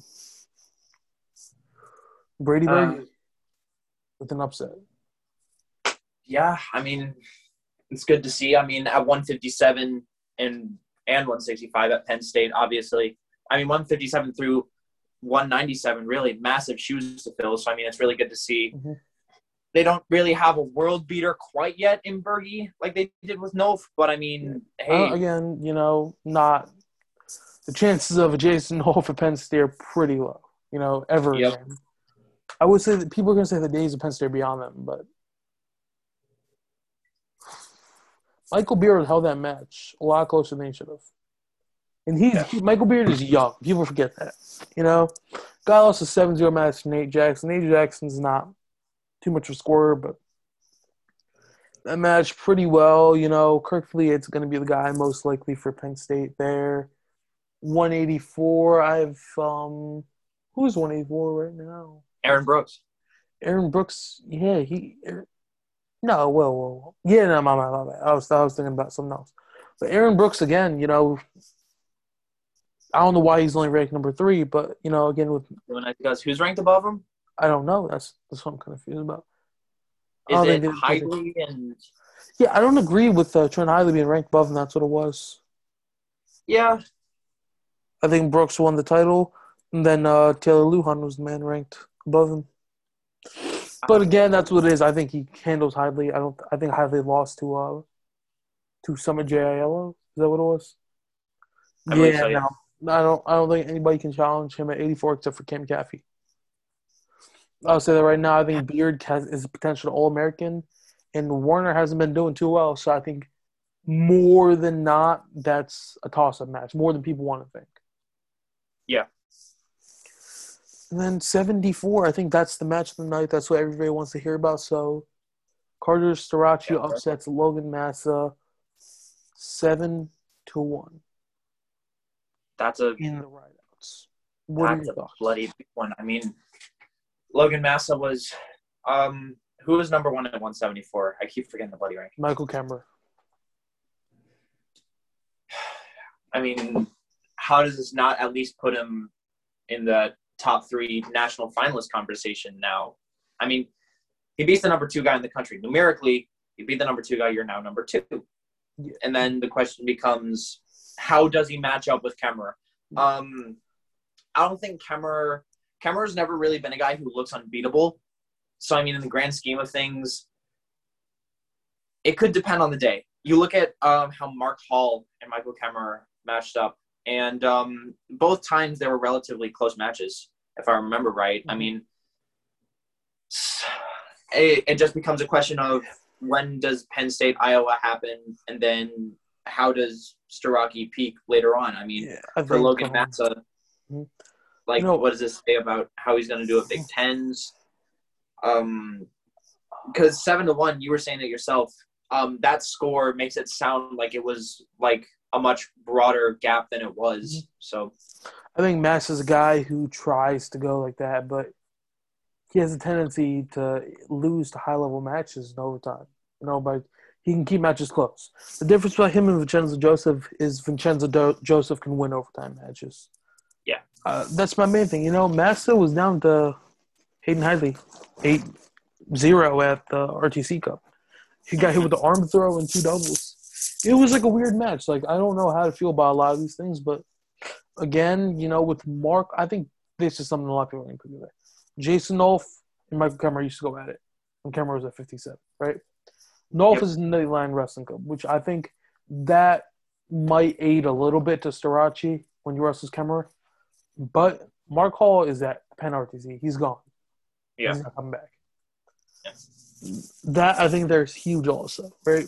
Brady Uh, Berge with an upset. Yeah, I mean, it's good to see. I mean, at one fifty-seven and and one sixty-five at Penn State, obviously. I mean, one fifty-seven through one ninety-seven, really massive shoes to fill. So, I mean, it's really good to see. Mhm. They don't really have a world beater quite yet in Berge like they did with Nof, but I mean, hey, Uh, again, you know, not the chances of a Jason Hole for Penn State are pretty low. You know, ever Yep. again. I would say that people are going to say the days of Penn State are beyond them, but Michael Beard held that match a lot closer than he should have. And he's Yeah. he, Michael Beard is young. People forget that. You know, guy lost a seven zero match to Nate Jackson. Nate Jackson's not too much of a scorer, but that match pretty well. You know, Kirk Fleet's going to be the guy most likely for Penn State there. one eighty-four, I've um, who's one eighty-four right now? Aaron Brooks. Aaron Brooks. Yeah, he. Er, no, well, well, yeah, no, my, my, my, my. I was, I was thinking about something else. But Aaron Brooks again, you know, I don't know why he's only ranked number three, but you know, again with Because who's ranked above him? I don't know. That's that's what I'm confused about. Is I it think Hidley and? Yeah, I don't agree with uh, Trent Hidley being ranked above him. That's what it was. Yeah. I think Brooks won the title, and then uh, Taylor Lujan was the man ranked above him. But again, that's what it is. I think he handles Hidley. I don't. I think Hidley lost to uh to Summit J I L O. Is that what it was? I believe yeah, so, yeah. no, I don't. I don't think anybody can challenge him at eighty-four except for Cam Caffey. I'll say that right now. I think Beard has, is a potential All-American, and Warner hasn't been doing too well. So I think more than not, that's a toss-up match. More than people want to think. Yeah. And then seventy-four, I think that's the match of the night. That's what everybody wants to hear about. So Carter Starocci Yeah, upsets Logan Massa seven to one That's a in the rideouts. What are that's your a thoughts? bloody big one. I mean, Logan Massa was um who was number one at one seventy-four? I keep forgetting the bloody rank. Michael Kemmer. I mean, how does this not at least put him in the top three national finalist conversation now? I mean, he beats the number two guy in the country. Numerically, you beat the number two guy, you're now number two. Yeah. And then the question becomes, how does he match up with Kemmer? Um, I don't think Kemmer – Kemmer's never really been a guy who looks unbeatable. So, I mean, in the grand scheme of things, it could depend on the day. You look at um, how Mark Hall and Michael Kemmer matched up, and um, both times they were relatively close matches, if I remember right. Mm-hmm. I mean, it, it just becomes a question of when does Penn State, Iowa happen, and then how does Starocci peak later on? I mean, yeah, I for Logan um, Massa, mm-hmm. like, no. what does this say about how he's going to do at Big Tens? Um, because seven to one, you were saying it yourself. Um, that score makes it sound like it was like a much broader gap than it was. So, I think Massa's a guy who tries to go like that, but he has a tendency to lose to high level matches in overtime. You know, but he can keep matches close. The difference between him and Vincenzo Joseph is Vincenzo Do- Joseph can win overtime matches. Yeah, uh, that's my main thing. You know, Massa was down to Hayden Hidley, eight zero at the R T C Cup. He got hit with the arm throw and two doubles. It was like a weird match. Like, I don't know how to feel about a lot of these things, but again, you know, with Mark, I think this is something a lot of people are going to put Jason Nolf and Michael Kemmer used to go at it when Kemmer was at fifty-seven, right? Nolf yep. is in the Nightline Wrestling Cup, which I think that might aid a little bit to Starocci when he wrestles Kemmer. But Mark Hall is at Penn R T C. He's gone. Yeah. He's not coming back. Yeah. That, I think, there's huge also, right?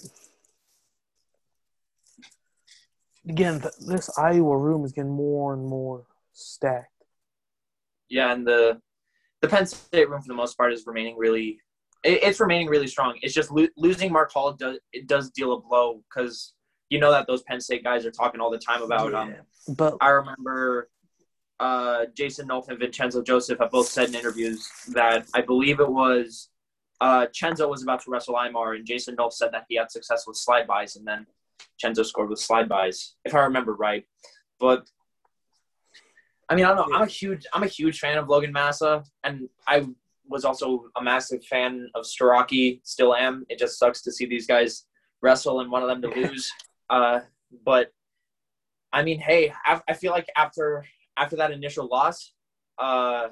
Again, th- this Iowa room is getting more and more stacked. Yeah, and the the Penn State room, for the most part, is remaining really it, – it's remaining really strong. It's just lo- losing Mark Hall does it does deal a blow because you know that those Penn State guys are talking all the time about yeah, um, – but I remember uh, Jason Nolf and Vincenzo Joseph have both said in interviews that I believe it was uh, Chenzo was about to wrestle Imar, and Jason Nolf said that he had success with slide bys, and then Chenzo scored with slide bys, if I remember right. But I mean, I don't know. I'm a huge, I'm a huge fan of Logan Massa, and I was also a massive fan of Starocci. Still am. It just sucks to see these guys wrestle and one of them to lose. Uh, but I mean, hey, I, I feel like after after that initial loss, uh,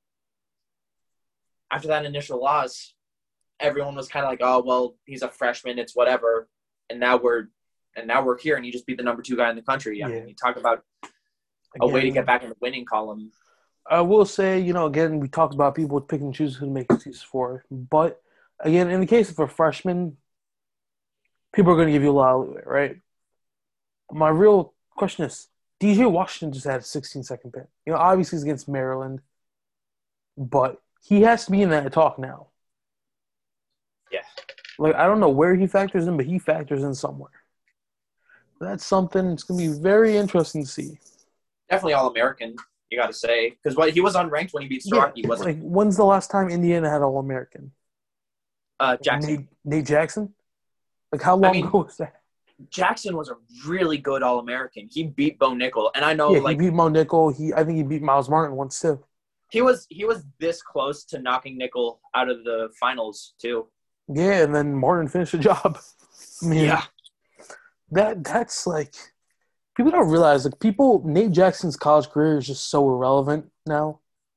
after that initial loss, everyone was kind of like, oh well, he's a freshman, it's whatever. And now we're and now we're here, and you just beat the number two guy in the country. I yeah. mean, you talk about a again, way to get back in the winning column. I will say, you know, again, we talked about people picking and choosing who to make excuses for. But, again, in the case of a freshman, people are going to give you a lot of leeway, right? My real question is, D J Washington just had a sixteen-second pin. You know, obviously he's against Maryland, but he has to be in that talk now. Yeah. Like, I don't know where he factors in, but he factors in somewhere. That's something it's going to be very interesting to see. Definitely All American. You got to say because what he was unranked when he beat Starkey, Yeah, wasn't like when's the last time Indiana had All American? uh, Jackson. Nate, Nate Jackson. Like how long I mean, ago was that? Jackson was a really good All American. He beat Bo Nickel, and I know Yeah, he like beat Mo Nickel. He I think he beat Miles Martin once too. he was he was this close to knocking Nickel out of the finals too. Yeah, and then Martin finished the job. I mean, Yeah, that that's like people don't realize like people Nate Jackson's college career is just so irrelevant now.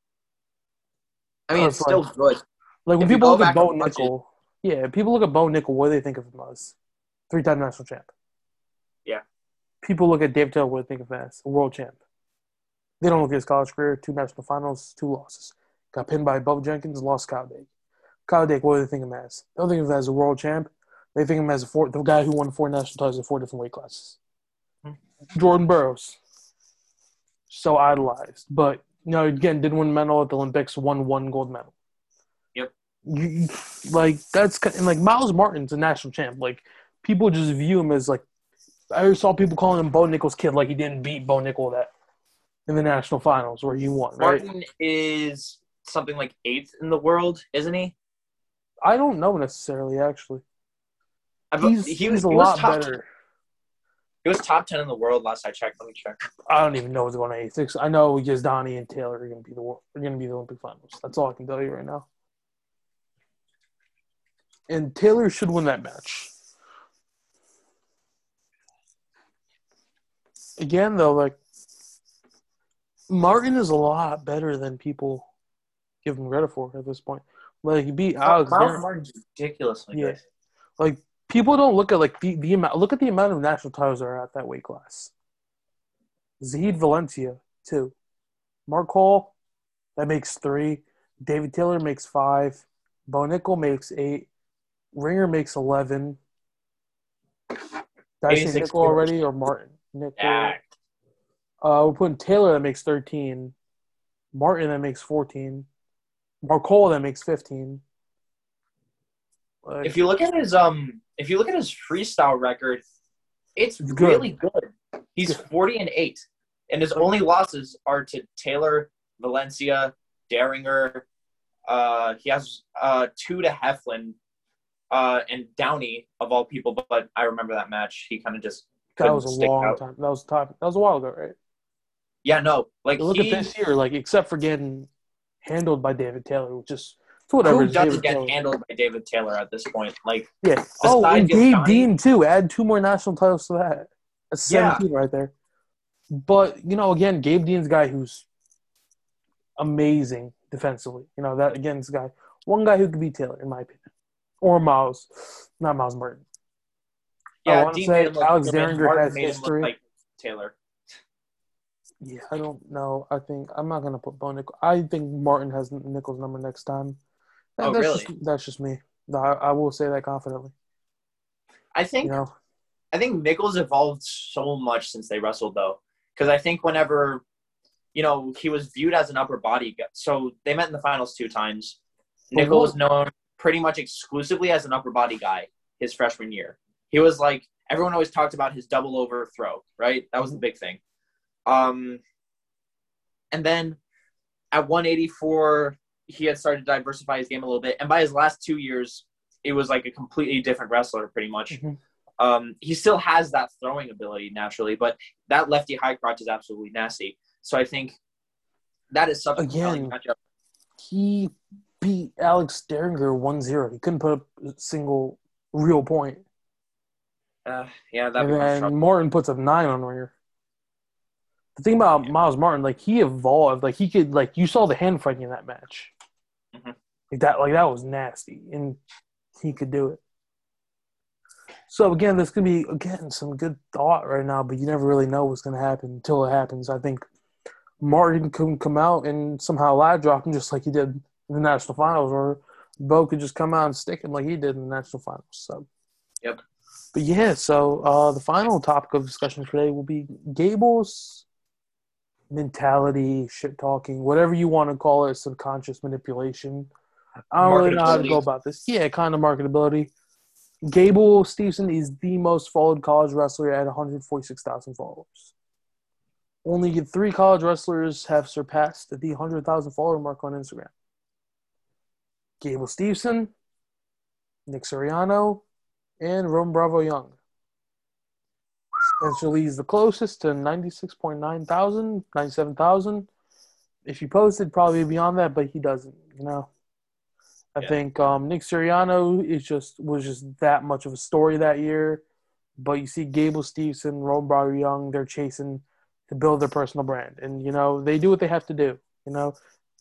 I mean it's still like, good. Like when If you people go look at back Bo and watch it- Nickel, yeah, people look at Bo Nickel, what do they think of him as? Three-time national champ. Yeah. People look at Dave Taylor, what do they think of him as? A world champ. They don't look at his college career, two national finals, two losses. Got pinned by Bo Jenkins, lost Kyle Dake. Kyle Dake, what do they think of him as? They don't think of him as a world champ. They think of him as a four, the guy who won four national titles in four different weight classes. Jordan Burroughs. So idolized. But, you know, again, did win medal at the Olympics, won one gold medal. Yep. You, like, that's – and, like, Miles Martin's a national champ. Like, people just view him as, like – I saw people calling him Bo Nickel's kid like he didn't beat Bo Nickel that in the national finals where he won, right? Martin is something like eighth in the world, isn't he? I don't know necessarily, actually. I, He's, he, he's a he was lot top, better. He was top ten in the world last I checked. Let me check. I don't even know what's going on eighth. I know Yazdani and Taylor are going to be the are going to be the Olympic finals. That's all I can tell you right now. And Taylor should win that match. Again, though, like Martin is a lot better than people give him credit for at this point. Like he beat Alex. Miles Darren. Martin's ridiculously Yeah. good. Like people don't look at like the, the amount. Look at the amount of national titles that are at that weight class. Zahid Valencia two, Mark Hall that makes three. David Taylor makes five. Bo Nickel makes eight. Ringer makes eleven. Did I say Nickel already or Martin? Nickel. Yeah. Uh, we're putting Taylor that makes thirteen. Martin that makes fourteen. Mark Hall that makes fifteen. Like, If you look at his um, if you look at his freestyle record, it's, It's good. really good. He's forty and eight, and his only losses are to Taylor, Valencia, Daringer. Uh, he has uh two to Heflin, uh, and Downey of all people. But I remember that match. He kind of just that couldn't was a stick long out. time. That was top. That was a while ago, right? Yeah, no, like Look he, at this year, like except for getting handled by David Taylor, which is whatever. who it's doesn't David get Taylor. handled by David Taylor at this point? Like, Yeah. Oh, and besides Gabe Yazdani- Dean too. Add two more national titles to that. That's Yeah. seventeen right there. But you know, again, Gabe Dean's a guy who's amazing defensively. You know that again, this guy, one guy who could beat Taylor in my opinion, or Miles, not Miles Martin. I yeah, want to Dean say made him look Alex good, and Daringer Martin has made him look history. like Taylor. Yeah, I don't know. I think I'm not gonna put Bo Nickel. I think Martin has Nickel's number next time. That- Oh, that's really? Just, that's just me. No, I, I will say that confidently. I think You know, I think Nichols evolved so much since they wrestled, though, because I think whenever, you know, he was viewed as an upper body guy. So they met in the finals two times. But Nichols was what- known pretty much exclusively as an upper body guy his freshman year. He was like, everyone always talked about his double overthrow, right? That was the big thing. Um, and then at one eighty-four, he had started to diversify his game a little bit. And by his last two years, it was like a completely different wrestler, pretty much. Mhm. Um, he still has that throwing ability naturally, but that lefty high crotch is absolutely nasty. So I think that is such a compelling Again, matchup. he beat Alex Daringer one zero. He couldn't put up a single real point. Uh, yeah, that And becomes then trouble. Martin puts up nine on Ringer. The thing about Yeah. Miles Martin, like he evolved. Like he could, like you saw the hand fighting in that match. Mhm. Like that, like that was nasty, and he could do it. So again, this could be again some good thought right now, but you never really know what's going to happen until it happens. I think Martin can come out and somehow lag drop him just like he did in the national finals, or Bo could just come out and stick him like he did in the national finals. So, Yep. But yeah, so uh, the final topic of discussion today will be Gable's mentality, shit talking, whatever you want to call it, subconscious manipulation. I don't really know how to go Marketability. about this. Yeah, kind of marketability. Gable Stevenson is the most followed college wrestler at one hundred forty-six thousand followers. Only three college wrestlers have surpassed the one hundred thousand follower mark on Instagram. Gable Steveson, Nick Soriano, and Rome Bravo Young. Spencer Lee is the closest to ninety-six point nine thousand, ninety-seven thousand. If he posted, probably beyond that, but he doesn't, you know. I Yeah. think um, Nick Soriano is just was just that much of a story that year. But you see Gable Steveson, Rome Bravo Young, they're chasing to build their personal brand. And, you know, they do what they have to do, you know.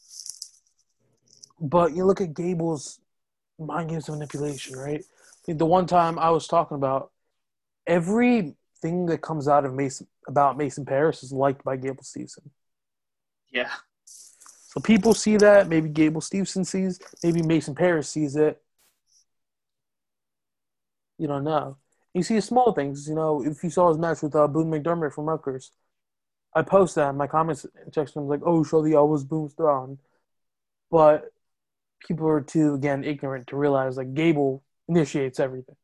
But you look at Gable's mind games of manipulation, right? I think the one time I was talking about, everything that comes out of Mason about Mason Parris is liked by Gable Steveson. Yeah. So people see that. Maybe Gable Steveson sees. Maybe Mason Parris sees it. You don't know. You see small things. You know, if you saw his match with uh, Boone McDermott from Rutgers, I posted that in my comments section. I was like, oh, show the elbows Boone's throwing. But people are too, again, ignorant to realize, like, Gable initiates everything.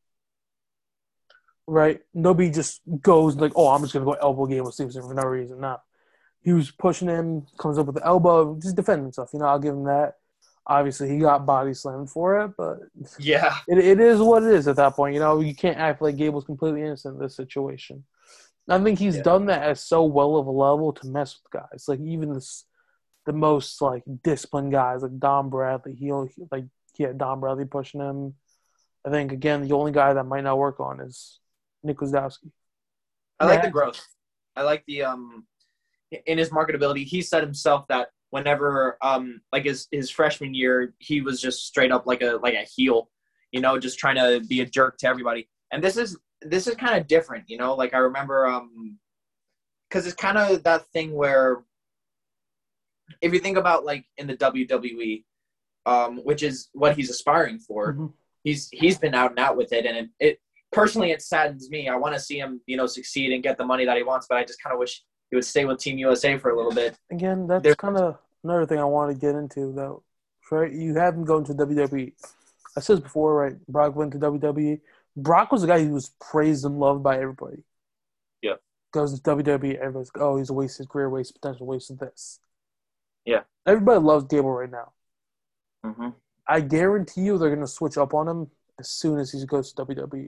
Right? Nobody just goes like, oh, I'm just going to go elbow Gable Steveson for no reason. No. He was pushing him, comes up with the elbow, just defend himself. You know, I'll give him that. Obviously, he got body slammed for it, but Yeah. it, it is what it is at that point. You know, you can't act like Gable's completely innocent in this situation. I think he's Yeah. done that at so well of a level to mess with guys. Like, even this, the most, like, disciplined guys, like Don Bradley. He only, like, yeah, Don Bradley pushing him. I think, again, the only guy that might not work on is Nick Wazowski. I like Yeah. the growth. I like the um in his marketability. He said himself that whenever um like his his freshman year, he was just straight up like a like a heel, you know, just trying to be a jerk to everybody. And this is this is kind of different, you know. Like I remember um because it's kind of that thing where if you think about like in the W W E, um, which is what he's aspiring for, Mm-hmm. he's he's been out and out with it, and it, it personally it saddens me. I want to see him, you know, succeed and get the money that he wants, but I just kind of wish he would stay with Team U S A for a little bit. Again, that's There- kind of another thing I want to get into, though. Right? You have him going to W W E. I said this before, right? Brock went to W W E. Brock was a guy who was praised and loved by everybody. Yeah. Goes to W W E, everybody's like, oh, he's a waste of his career, waste of potential, waste of this. Yeah. Everybody loves Gable right now. Mm-hmm. I guarantee you they're going to switch up on him as soon as he goes to W W E.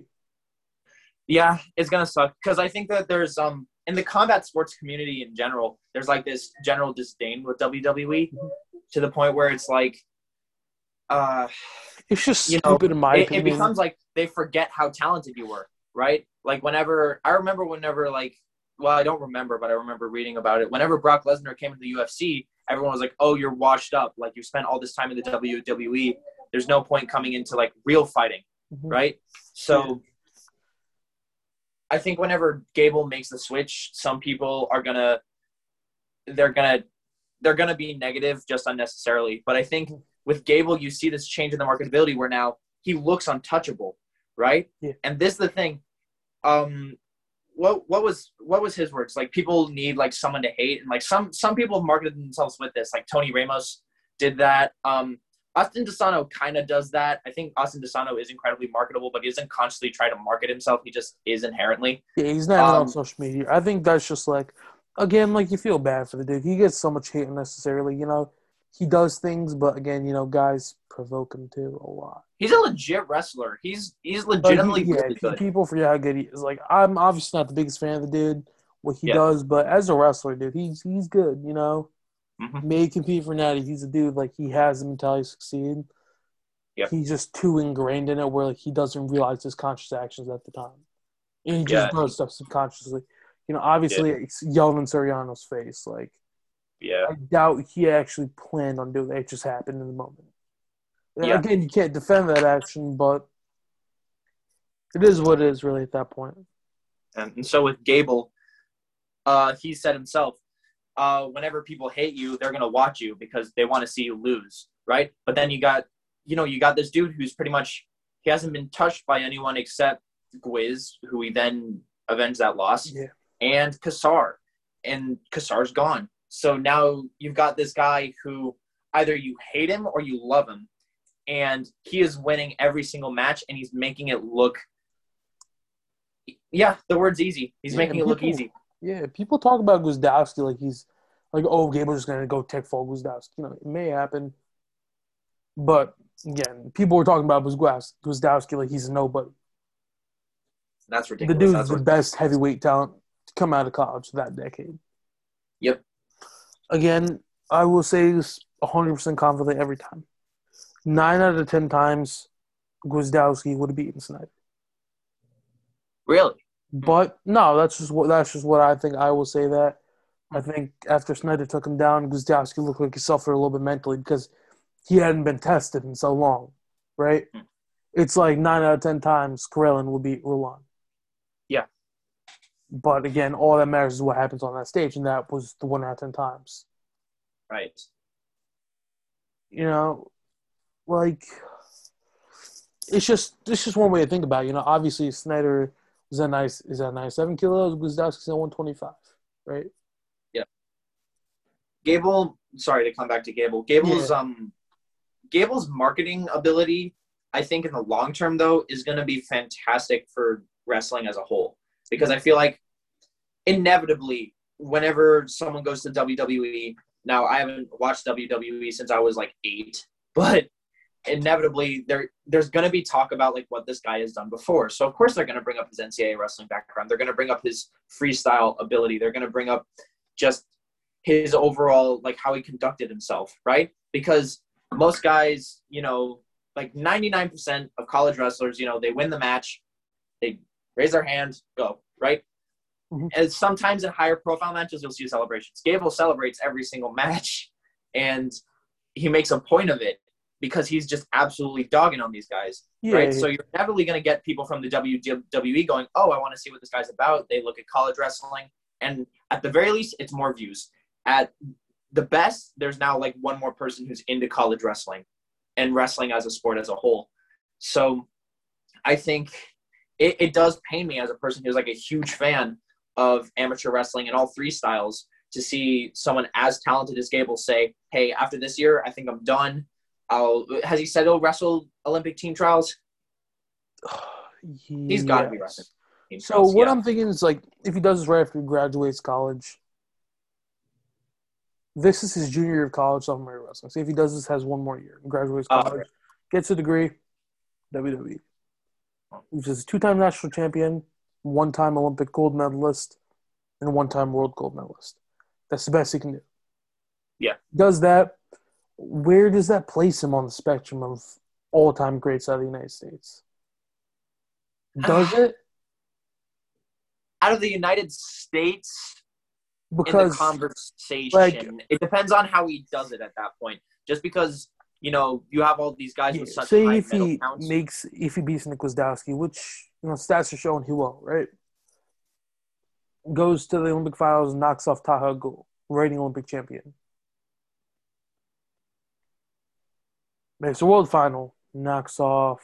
Yeah, it's gonna suck because I think that there's um in the combat sports community in general, there's like this general disdain with W W E to the point where it's like, uh, It's just you know, stupid in my it, it opinion. becomes like they forget how talented you were, right? Like whenever I remember, whenever like, well, I don't remember, but I remember reading about it. Whenever Brock Lesnar came to the U F C, everyone was like, "Oh, you're washed up. Like you spent all this time in the W W E. There's no point coming into like real fighting, Mhm. right?" So. I think whenever Gable makes the switch, some people are gonna, they're gonna, they're gonna be negative just unnecessarily. But I think with Gable, you see this change in the marketability where now he looks untouchable, right? Yeah. And this is the thing. Um, what what was what was his words? Like people need like someone to hate, and like some some people have marketed themselves with this. Like Tony Ramos did that. Um, Austin DeSano kind of does that. I think Austin DeSano is incredibly marketable, but he doesn't consciously try to market himself. He just is inherently. Yeah, he's not even Um, on social media. I think that's just like, again, like you feel bad for the dude. He gets so much hate unnecessarily. You know, he does things, but again, you know, guys provoke him too a lot. He's a legit wrestler. He's he's Like, legitimately he- yeah, really pe- good. people forget how good he is. Like, I'm obviously not the biggest fan of the dude, what he Yeah. does, but as a wrestler, dude, he's he's good. You know, Mhm. may compete for Natty. He's a dude like he has the mentality to succeed. Yep. He's just too ingrained in it where like he doesn't realize his conscious actions at the time, and he just Yeah. does stuff subconsciously. You know, obviously, it's yelled in Soriano's face. Like, Yeah. I doubt he actually planned on doing that. It just happened in the moment. Yeah. Again, you can't defend that action, but it is what it is, really, at that point. And, and so with Gable, uh, he said himself, uh, whenever people hate you, they're gonna watch you because they want to see you lose, right? But then you got, you know, you got this dude who's pretty much he hasn't been touched by anyone except Gwiz, who he then avenged that loss, Yeah. and Kassar, and Kassar's gone. So now you've got this guy who either you hate him or you love him, and he is winning every single match, and he's making it look. Yeah, the word's easy. He's Yeah, making it look people- easy. Yeah, people talk about Gwiazdowski like he's like, oh, Gable's just gonna go take fall Gwiazdowski. You know, it may happen, but again, people were talking about Gwiazdowski like he's a nobody. That's The ridiculous. dude's That's the what, best heavyweight talent to come out of college that decade. Yep. Again, I will say this one hundred percent confident every time. Nine out of ten times, Gwiazdowski would have beaten Snyder. Really? But no, that's just what that's just what I think. I will say that. I think after Snyder took him down, Gwiazdowski looked like he suffered a little bit mentally because he hadn't been tested in so long, right? Hmm. It's like nine out of ten times Karelin will beat Rulon. Yeah. But again, all that matters is what happens on that stage, and that was the one out of ten times. Right. You know, like it's just it's just one way to think about it. You know, obviously Snyder is at nice is at ninety-seven kilos, Gwiazdowski's at one twenty-five, right? Yeah. Gable, sorry to come back to Gable. Gable's Yeah. um Gable's marketing ability, I think in the long term though, is gonna be fantastic for wrestling as a whole. Because I feel like inevitably, whenever someone goes to W W E, now I haven't watched W W E since I was like eight, but inevitably there there's going to be talk about like what this guy has done before. So of course they're going to bring up his N C double A wrestling background. They're going to bring up his freestyle ability. They're going to bring up just his overall, like how he conducted himself, right? Because most guys, you know, like ninety-nine percent of college wrestlers, you know, they win the match, they raise their hand, go, right? Mm-hmm. And sometimes in higher profile matches, you'll see celebrations. Gable celebrates every single match, and he makes a point of it because he's just absolutely dogging on these guys, Yeah. right? So you're inevitably going to get people from the W W E going, oh, I want to see what this guy's about. They look at college wrestling, and at the very least, it's more views. At the best, there's now like one more person who's into college wrestling and wrestling as a sport as a whole. So I think it, it does pain me as a person who's like a huge fan of amateur wrestling in all three styles to see someone as talented as Gable say, hey, after this year, I think I'm done. I'll, has he said he'll wrestle Olympic team trials? He's got to be wrestling team So trials. what yeah. I'm thinking is like if he does this right after he graduates college, this is his junior year of college sophomore wrestling. See if he does this, has one more year, graduates Oh, college, okay. gets a degree, W W E. Which is a two-time national champion, one-time Olympic gold medalist, and one-time world gold medalist. That's the best he can do. Yeah. Does that, where does that place him on the spectrum of all-time greats out of the United States? Does it? Out of the United States, in the Because conversation, like- it depends on how he does it at that point. Just because, you know, you have all these guys yeah, with such say high if medal he counts. makes, if he beats Nick Gwiazdowski, which, you know, stats are showing he will, right? Goes to the Olympic finals and knocks off Taha Ghul, reigning Olympic champion. Makes a world final, knocks off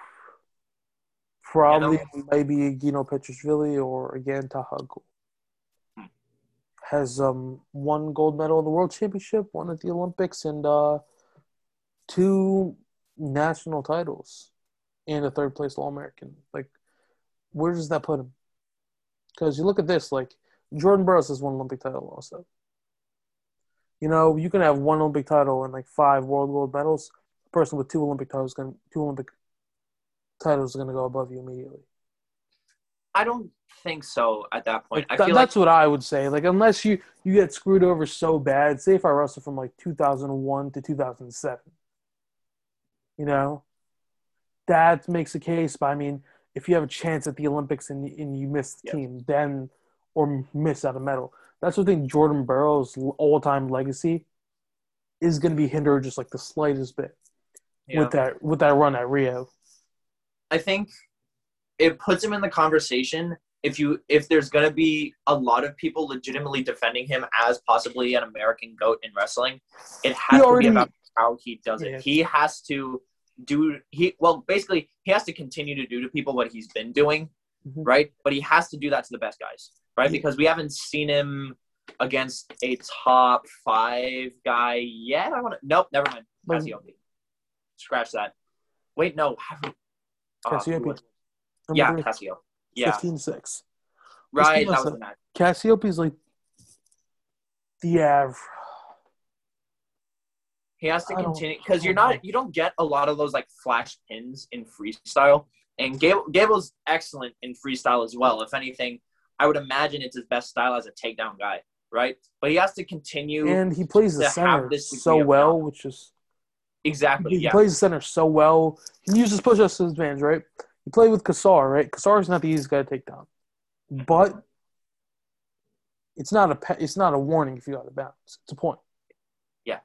probably maybe Gino Petrashvili or again Taha Ghul. Hmm. Has um one gold medal in the World Championship, one at the Olympics, and uh, two national titles, and a third place All American. Like, where does that put him? Because you look at this, like Jordan Burroughs has one Olympic title also. You know, you can have one Olympic title and like five world gold medals. A person with two Olympic titles, going two Olympic titles, is going to go above you immediately. I don't think so at that point. Like, I th- feel that's like what I would say. Like, unless you, you get screwed over so bad. Say if I wrestled from like two thousand one to two thousand seven. You know? That makes a case. But I mean, if you have a chance at the Olympics and, and you miss the Yeah. team, then, or miss out a medal. That's what I think Jordan Burroughs' all-time legacy is going to be hindered just like the slightest bit yeah. with that with that run at Rio. I think it puts him in the conversation if you if there's going to be a lot of people legitimately defending him as possibly an American GOAT in wrestling. It has already- to be about how he does it. Yeah. He has to do he well basically he has to continue to do to people what he's been doing, Mhm. right? But he has to do that to the best guys, right? Yeah. Because we haven't seen him against a top five guy yet. I want to nope, never mind. Like- Cassiope. Scratch that. Wait, no. Uh, Cassiope. who was- Number yeah, three, Casio. Yeah. fifteen six. Right, that was the match. Cassiopei's like the average. He has to continue because you're not you don't get a lot of those like flash pins in freestyle. And Gable, Gable's excellent in freestyle as well. If anything, I would imagine it's his best style as a takedown guy, right? But he has to continue. And he plays the center so well, knowledge. which is exactly he yeah. plays the center so well. He uses push-ups to his advantage, right? He played with Cassar, right? Cassar is not the easiest guy to take down, but it's not a it's not a warning if you got to bounce. It's a point. Yeah.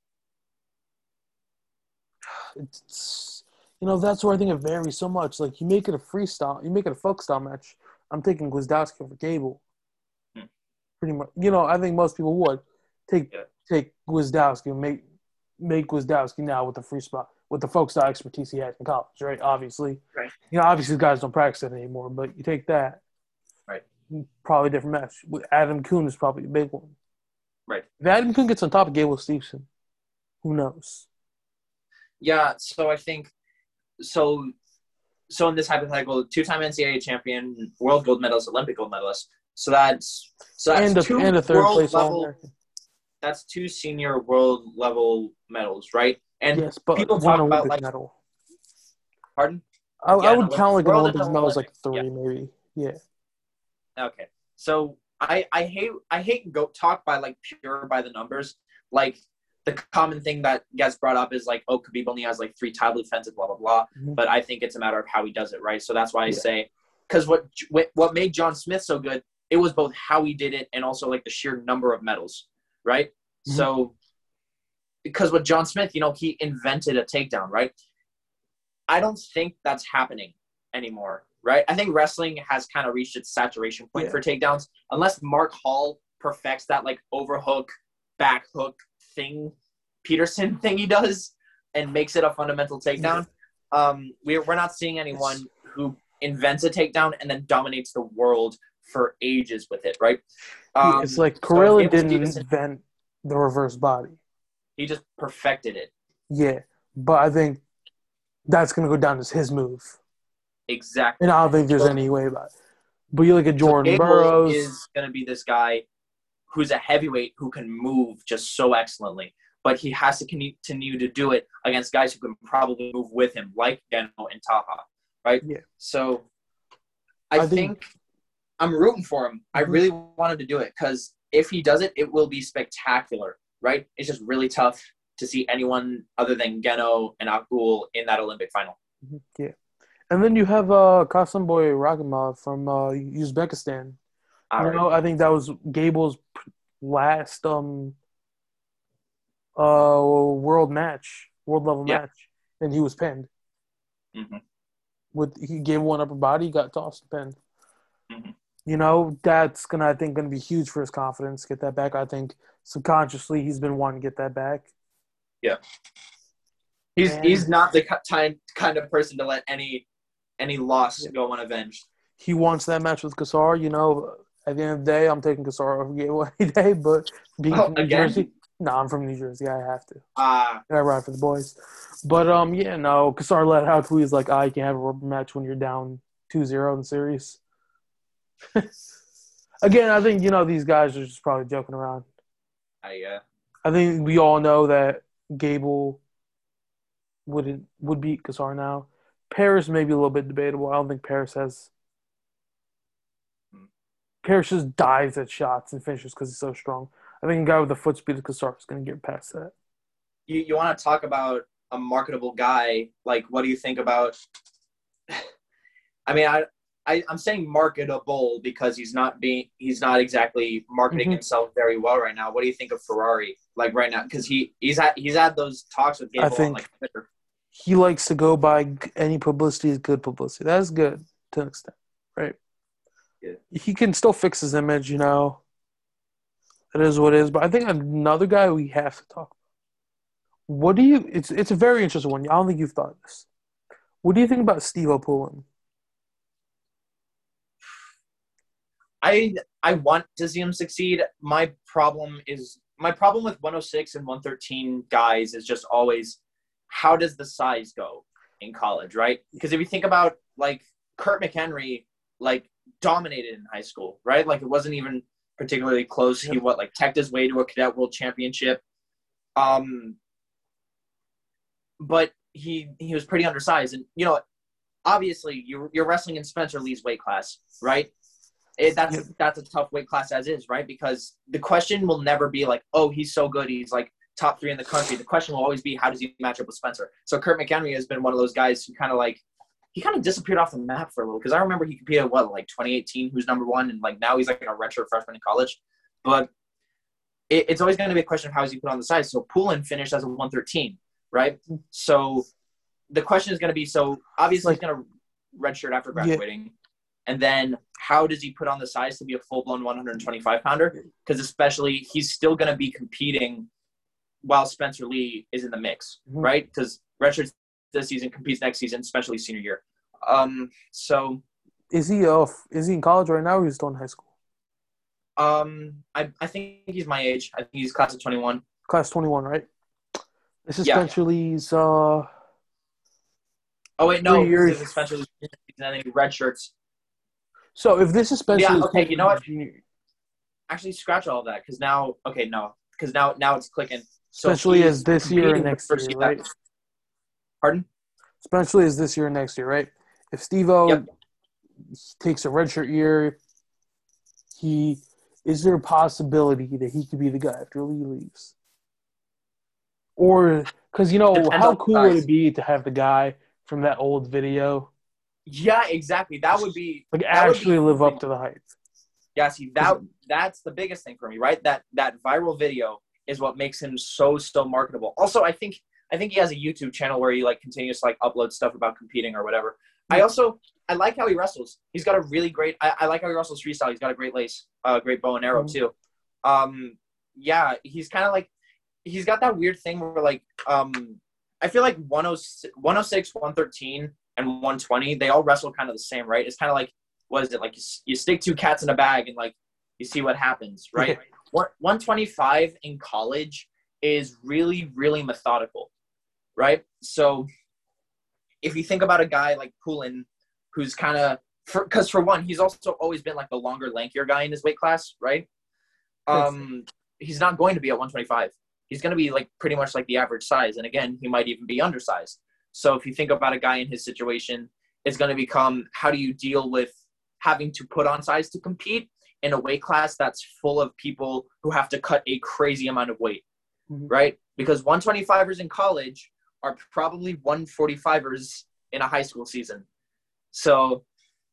It's. You know, that's where I think it varies so much. Like, you make it a freestyle, you make it a folk style match. I'm taking Gwiazdowski over Gable. Hmm. Pretty much. You know, I think most people would take yeah. take Gwiazdowski and make make Gwiazdowski now with the free spot, with the folk style expertise he had in college, right? Obviously. Right. You know, obviously guys don't practice it anymore, but you take that. Right. Probably a different match. With Adam Kuhn is probably a big one. Right. If Adam Kuhn gets on top of Gable Stevenson, who knows? Yeah, so I think So, so in this hypothetical, two-time N C double A champion, world gold medalist, Olympic gold medalist. So that's so that's and a, two and a third world place level. That's two senior world level medals, right? And yes, but people one talk Olympic about like, medal. Pardon? I, Yeah, I would count like an Olympic medal, medal as like three, yeah. maybe. Yeah. Okay, so I I hate I hate go talk by like pure by the numbers. Like the common thing that gets brought up is like, oh, Khabib only has like three title defenses, blah blah blah. Mm-hmm. But I think it's a matter of how he does it, right? So that's why I Yeah. say, because what what made John Smith so good, it was both how he did it and also like the sheer number of medals, right? Mm-hmm. So because with John Smith, you know, he invented a takedown, right? I don't think that's happening anymore, right? I think wrestling has kind of reached its saturation point Yeah. for takedowns, unless Mark Hall perfects that like overhook, back hook thing, Peterson thing he does, and makes it a fundamental takedown. Yeah. Um, we're we're not seeing anyone who invents a takedown and then dominates the world for ages with it, right? Um, it's like so Corella Gable didn't Stevenson, invent the reverse body. he just perfected it. Yeah, but I think that's going to go down as his move. Exactly. And I don't think there's So- any way about it. But you look at Jordan so Gable Burroughs. is going to be this guy who's a heavyweight who can move just so excellently, but he has to continue to do it against guys who can probably move with him, like Geno and Taha, right? Yeah. So I, I think, think- I'm rooting for him. I Mhm. really wanted to do it because if he does it, it will be spectacular, right? It's just really tough to see anyone other than Geno and Akgul in that Olympic final. Yeah. And then you have uh, Kasimboy Rakhimov from uh, Uzbekistan. All you right. know, I think that was Gable's last um, uh, world match, world level Yeah. match, and he was pinned. Mm-hmm. With he gave one upper body, got tossed and pinned. Mm-hmm. You know, that's gonna I think gonna be huge for his confidence. Get that back. I think subconsciously he's been wanting to get that back. Yeah. He's And- he's not the kind kind of person to let any any loss go unavenged. He wants that match with Kassar. You know, at the end of the day, I'm taking Kassar over Gable any day. But being Oh, from New again? Jersey, no, I'm from New Jersey. I have to. Uh I ride for the boys. But um, yeah, no, Kassar let out tweets like, "I can have a rubber match when you're down two zero in the series." Again, I think you know these guys are just probably joking around. I uh I think we all know that Gable would would beat Kassar now. Paris may be a little bit debatable. I don't think Paris has. Hmm. Paris just dives at shots and finishes because he's so strong. I think a guy with the foot speed of Kassar is going to get past that. you, you want to talk about a marketable guy, like what do you think about I mean I I, I'm saying marketable because he's not being he's not exactly marketing Mhm. himself very well right now. What do you think of Ferrari like right now? Because he he's had he's had those talks with Gable I think- on like Twitter. He likes to go by g- any publicity is good publicity. That's good to an extent, right? Yeah. He can still fix his image, you know. It is what it is. But I think another guy we have to talk about. What do you? It's it's a very interesting one. I don't think you've thought of this. What do you think about Steve O'Pullen? I I want to see him succeed. My problem is my problem with one oh six and one thirteen guys is just always how does the size go in college, right? Because if you think about like Kurt McHenry, like dominated in high school, right? Like, it wasn't even particularly close. He, what, like, teched his way to a cadet world championship. Um, but he he was pretty undersized. And, you know, obviously, you're, you're wrestling in Spencer Lee's weight class, right? It, that's, a, that's a tough weight class as is, right? Because the question will never be like, oh, he's so good, he's, like, top three in the country. The question will always be, how does he match up with Spencer? So Kurt McHenry has been one of those guys who kind of, like, he kind of disappeared off the map for a little, because I remember he competed at, what, like twenty eighteen, who's number one, and like now he's like a redshirt freshman in college. But it, it's always going to be a question of how is he put on the size. So Poulin finished as a one thirteen, right? So the question is going to be, so obviously Like, he's going to redshirt after graduating. Yeah. And then how does he put on the size to be a full-blown one twenty-five pounder? Because especially he's still going to be competing while Spencer Lee is in the mix, mm-hmm. right? Because redshirt this season, competes next season, especially senior year. Um, so is he uh is he in college right now, or is he still in high school? Um, I I think he's my age. I think he's class of twenty-one. Class twenty-one, right? This is yeah. Spencer Lee's. Uh, oh wait, no, this is Spencer Lee's and then he red shirts. So if this is Spencer, yeah, Lee's okay, you know what? junior. Actually, scratch all of that because now, okay, no, because now now it's clicking. So Spencer Lee is this year and next year, right? Year. Pardon? Spencer Lee is this year and next year, right? If Steve-O yep. takes a redshirt year, he is there a possibility that he could be the guy after Lee leaves? Or because you know Depends how cool would it be to have the guy from that old video? Yeah, exactly. That would be like actually be, live up to the hype. Yeah, see that that's the biggest thing for me, right? That that viral video is what makes him so so marketable. Also, I think. I think he has a YouTube channel where he like continues to like upload stuff about competing or whatever. I also I like how he wrestles. He's got a really great. I, I like how he wrestles freestyle. He's got a great lace, uh, great bow and arrow too. Um, yeah, he's kind of like he's got that weird thing where like um, I feel like one oh six, one thirteen, and one twenty they all wrestle kind of the same, right? It's kind of like what is it like you, you stick two cats in a bag and like you see what happens, right? one twenty-five in college is really really methodical. Right? So if you think about a guy like Poulin, who's kind of – because for one, he's also always been like the longer, lankier guy in his weight class, right? Um, he's not going to be at one twenty-five. He's going to be like pretty much like the average size. And again, he might even be undersized. So if you think about a guy in his situation, it's going to become how do you deal with having to put on size to compete in a weight class that's full of people who have to cut a crazy amount of weight, mm-hmm. right? Because one twenty-fivers in college – are probably one forty-fivers in a high school season. So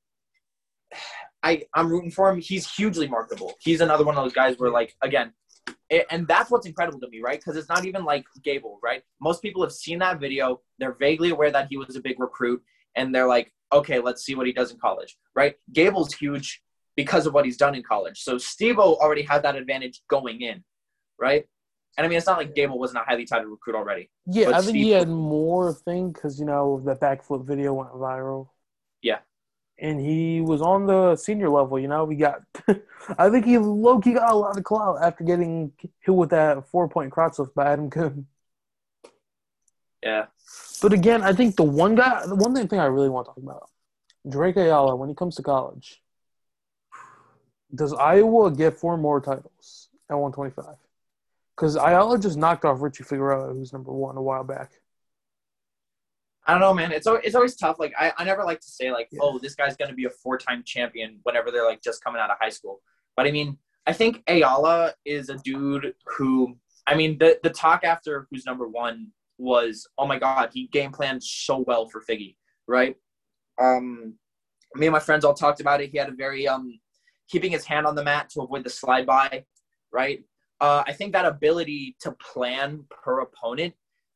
I, I'm rooting for him. He's hugely marketable. He's another one of those guys where, like, again, it, and that's what's incredible to me, right? Because it's not even like Gable, right? Most people have seen that video. They're vaguely aware that he was a big recruit, and they're like, okay, let's see what he does in college, right? Gable's huge because of what he's done in college. So Steve-O already had that advantage going in, right? And, I mean, it's not like Gable wasn't a highly touted recruit already. Yeah, but I think Steve- he had more thing because, you know, that backflip video went viral. Yeah. And he was on the senior level, you know. We got – I think he low-key got a lot of clout after getting hit with that four-point crotch lift by Adam Coon. Yeah. But, again, I think the one guy – the one thing I really want to talk about, Drake Ayala, when he comes to college, does Iowa get four more titles at one twenty-five? Because Ayala just knocked off Richie Figueroa, who's number one a while back. I don't know, man. It's always, it's always tough. Like, I, I never like to say, like, yeah. oh, this guy's going to be a four-time champion whenever they're, like, just coming out of high school. But, I mean, I think Ayala is a dude who – I mean, the, the talk after who's number one was, oh, my God, he game planned so well for Figgy, right? Um, me and my friends all talked about it. He had a very um, – keeping his hand on the mat to avoid the slide by, right? Uh, I think that ability to plan per opponent,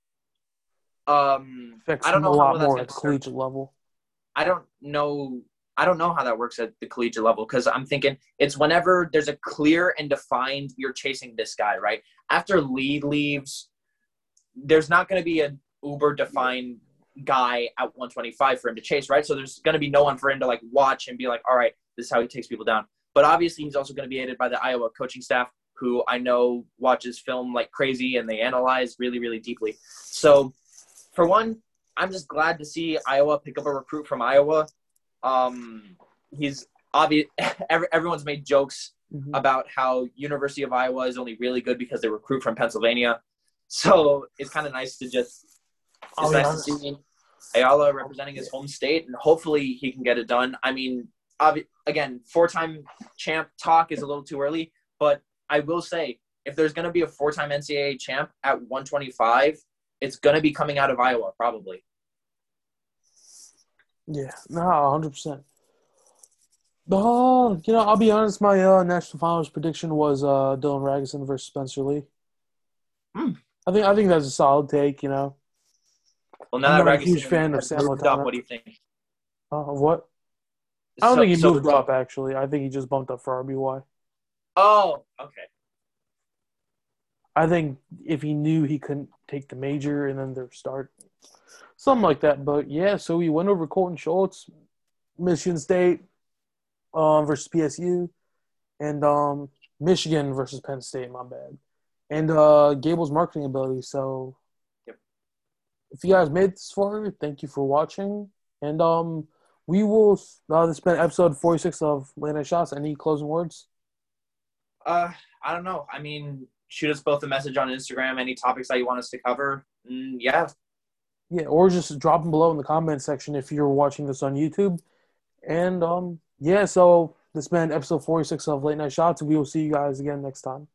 um, affects I don't know a how lot that's more at the collegiate level. I don't know. I don't know how that works at the collegiate level because I'm thinking it's whenever there's a clear and defined you're chasing this guy, right? After Lee leaves, there's not going to be an uber defined guy at one twenty-five for him to chase, right? So there's going to be no one for him to like watch and be like, all right, this is how he takes people down. But obviously he's also going to be aided by the Iowa coaching staff, who I know watches film like crazy and they analyze really, really deeply. So for one, I'm just glad to see Iowa pick up a recruit from Iowa. Um, he's obvious. Every, everyone's made jokes Mhm. about how University of Iowa is only really good because they recruit from Pennsylvania. So it's kind of nice to just it's Oh, nice yeah. to see Ayala representing his home state, and hopefully he can get it done. I mean, obvi- again, four-time champ talk is a little too early, but I will say if there's going to be a four-time N C double A champ at one twenty-five, it's going to be coming out of Iowa probably. Yeah, no, one hundred percent. Oh, you know, I'll be honest. My uh, national finals prediction was uh, Dylan Ragusin versus Spencer Lee. Hmm. I think I think that's a solid take. You know, Well, now I'm that not a huge Ragusin fan of has Sam moved up, Latona. what do you think? Uh, of what? I don't So, think he so moved up. Actually, I think he just bumped up for R B Y. Oh, okay. I think if he knew he couldn't take the major and then their start, something like that. But yeah, so he went over Colton Schultz, Michigan State um, versus P S U, and um, Michigan versus Penn State. My bad. And uh, Gable's marketing ability. So, Yep. if you guys made this far, thank you for watching. And um, we will. Uh, this has been episode forty-six of Late Night Shots. Any closing words? Uh, I don't know. I mean, shoot us both a message on Instagram. Any topics that you want us to cover? Mm, yeah. Yeah, or just drop them below in the comment section if you're watching this on YouTube. And um, yeah, so this has been episode forty-six of Late Night Shots. We will see you guys again next time.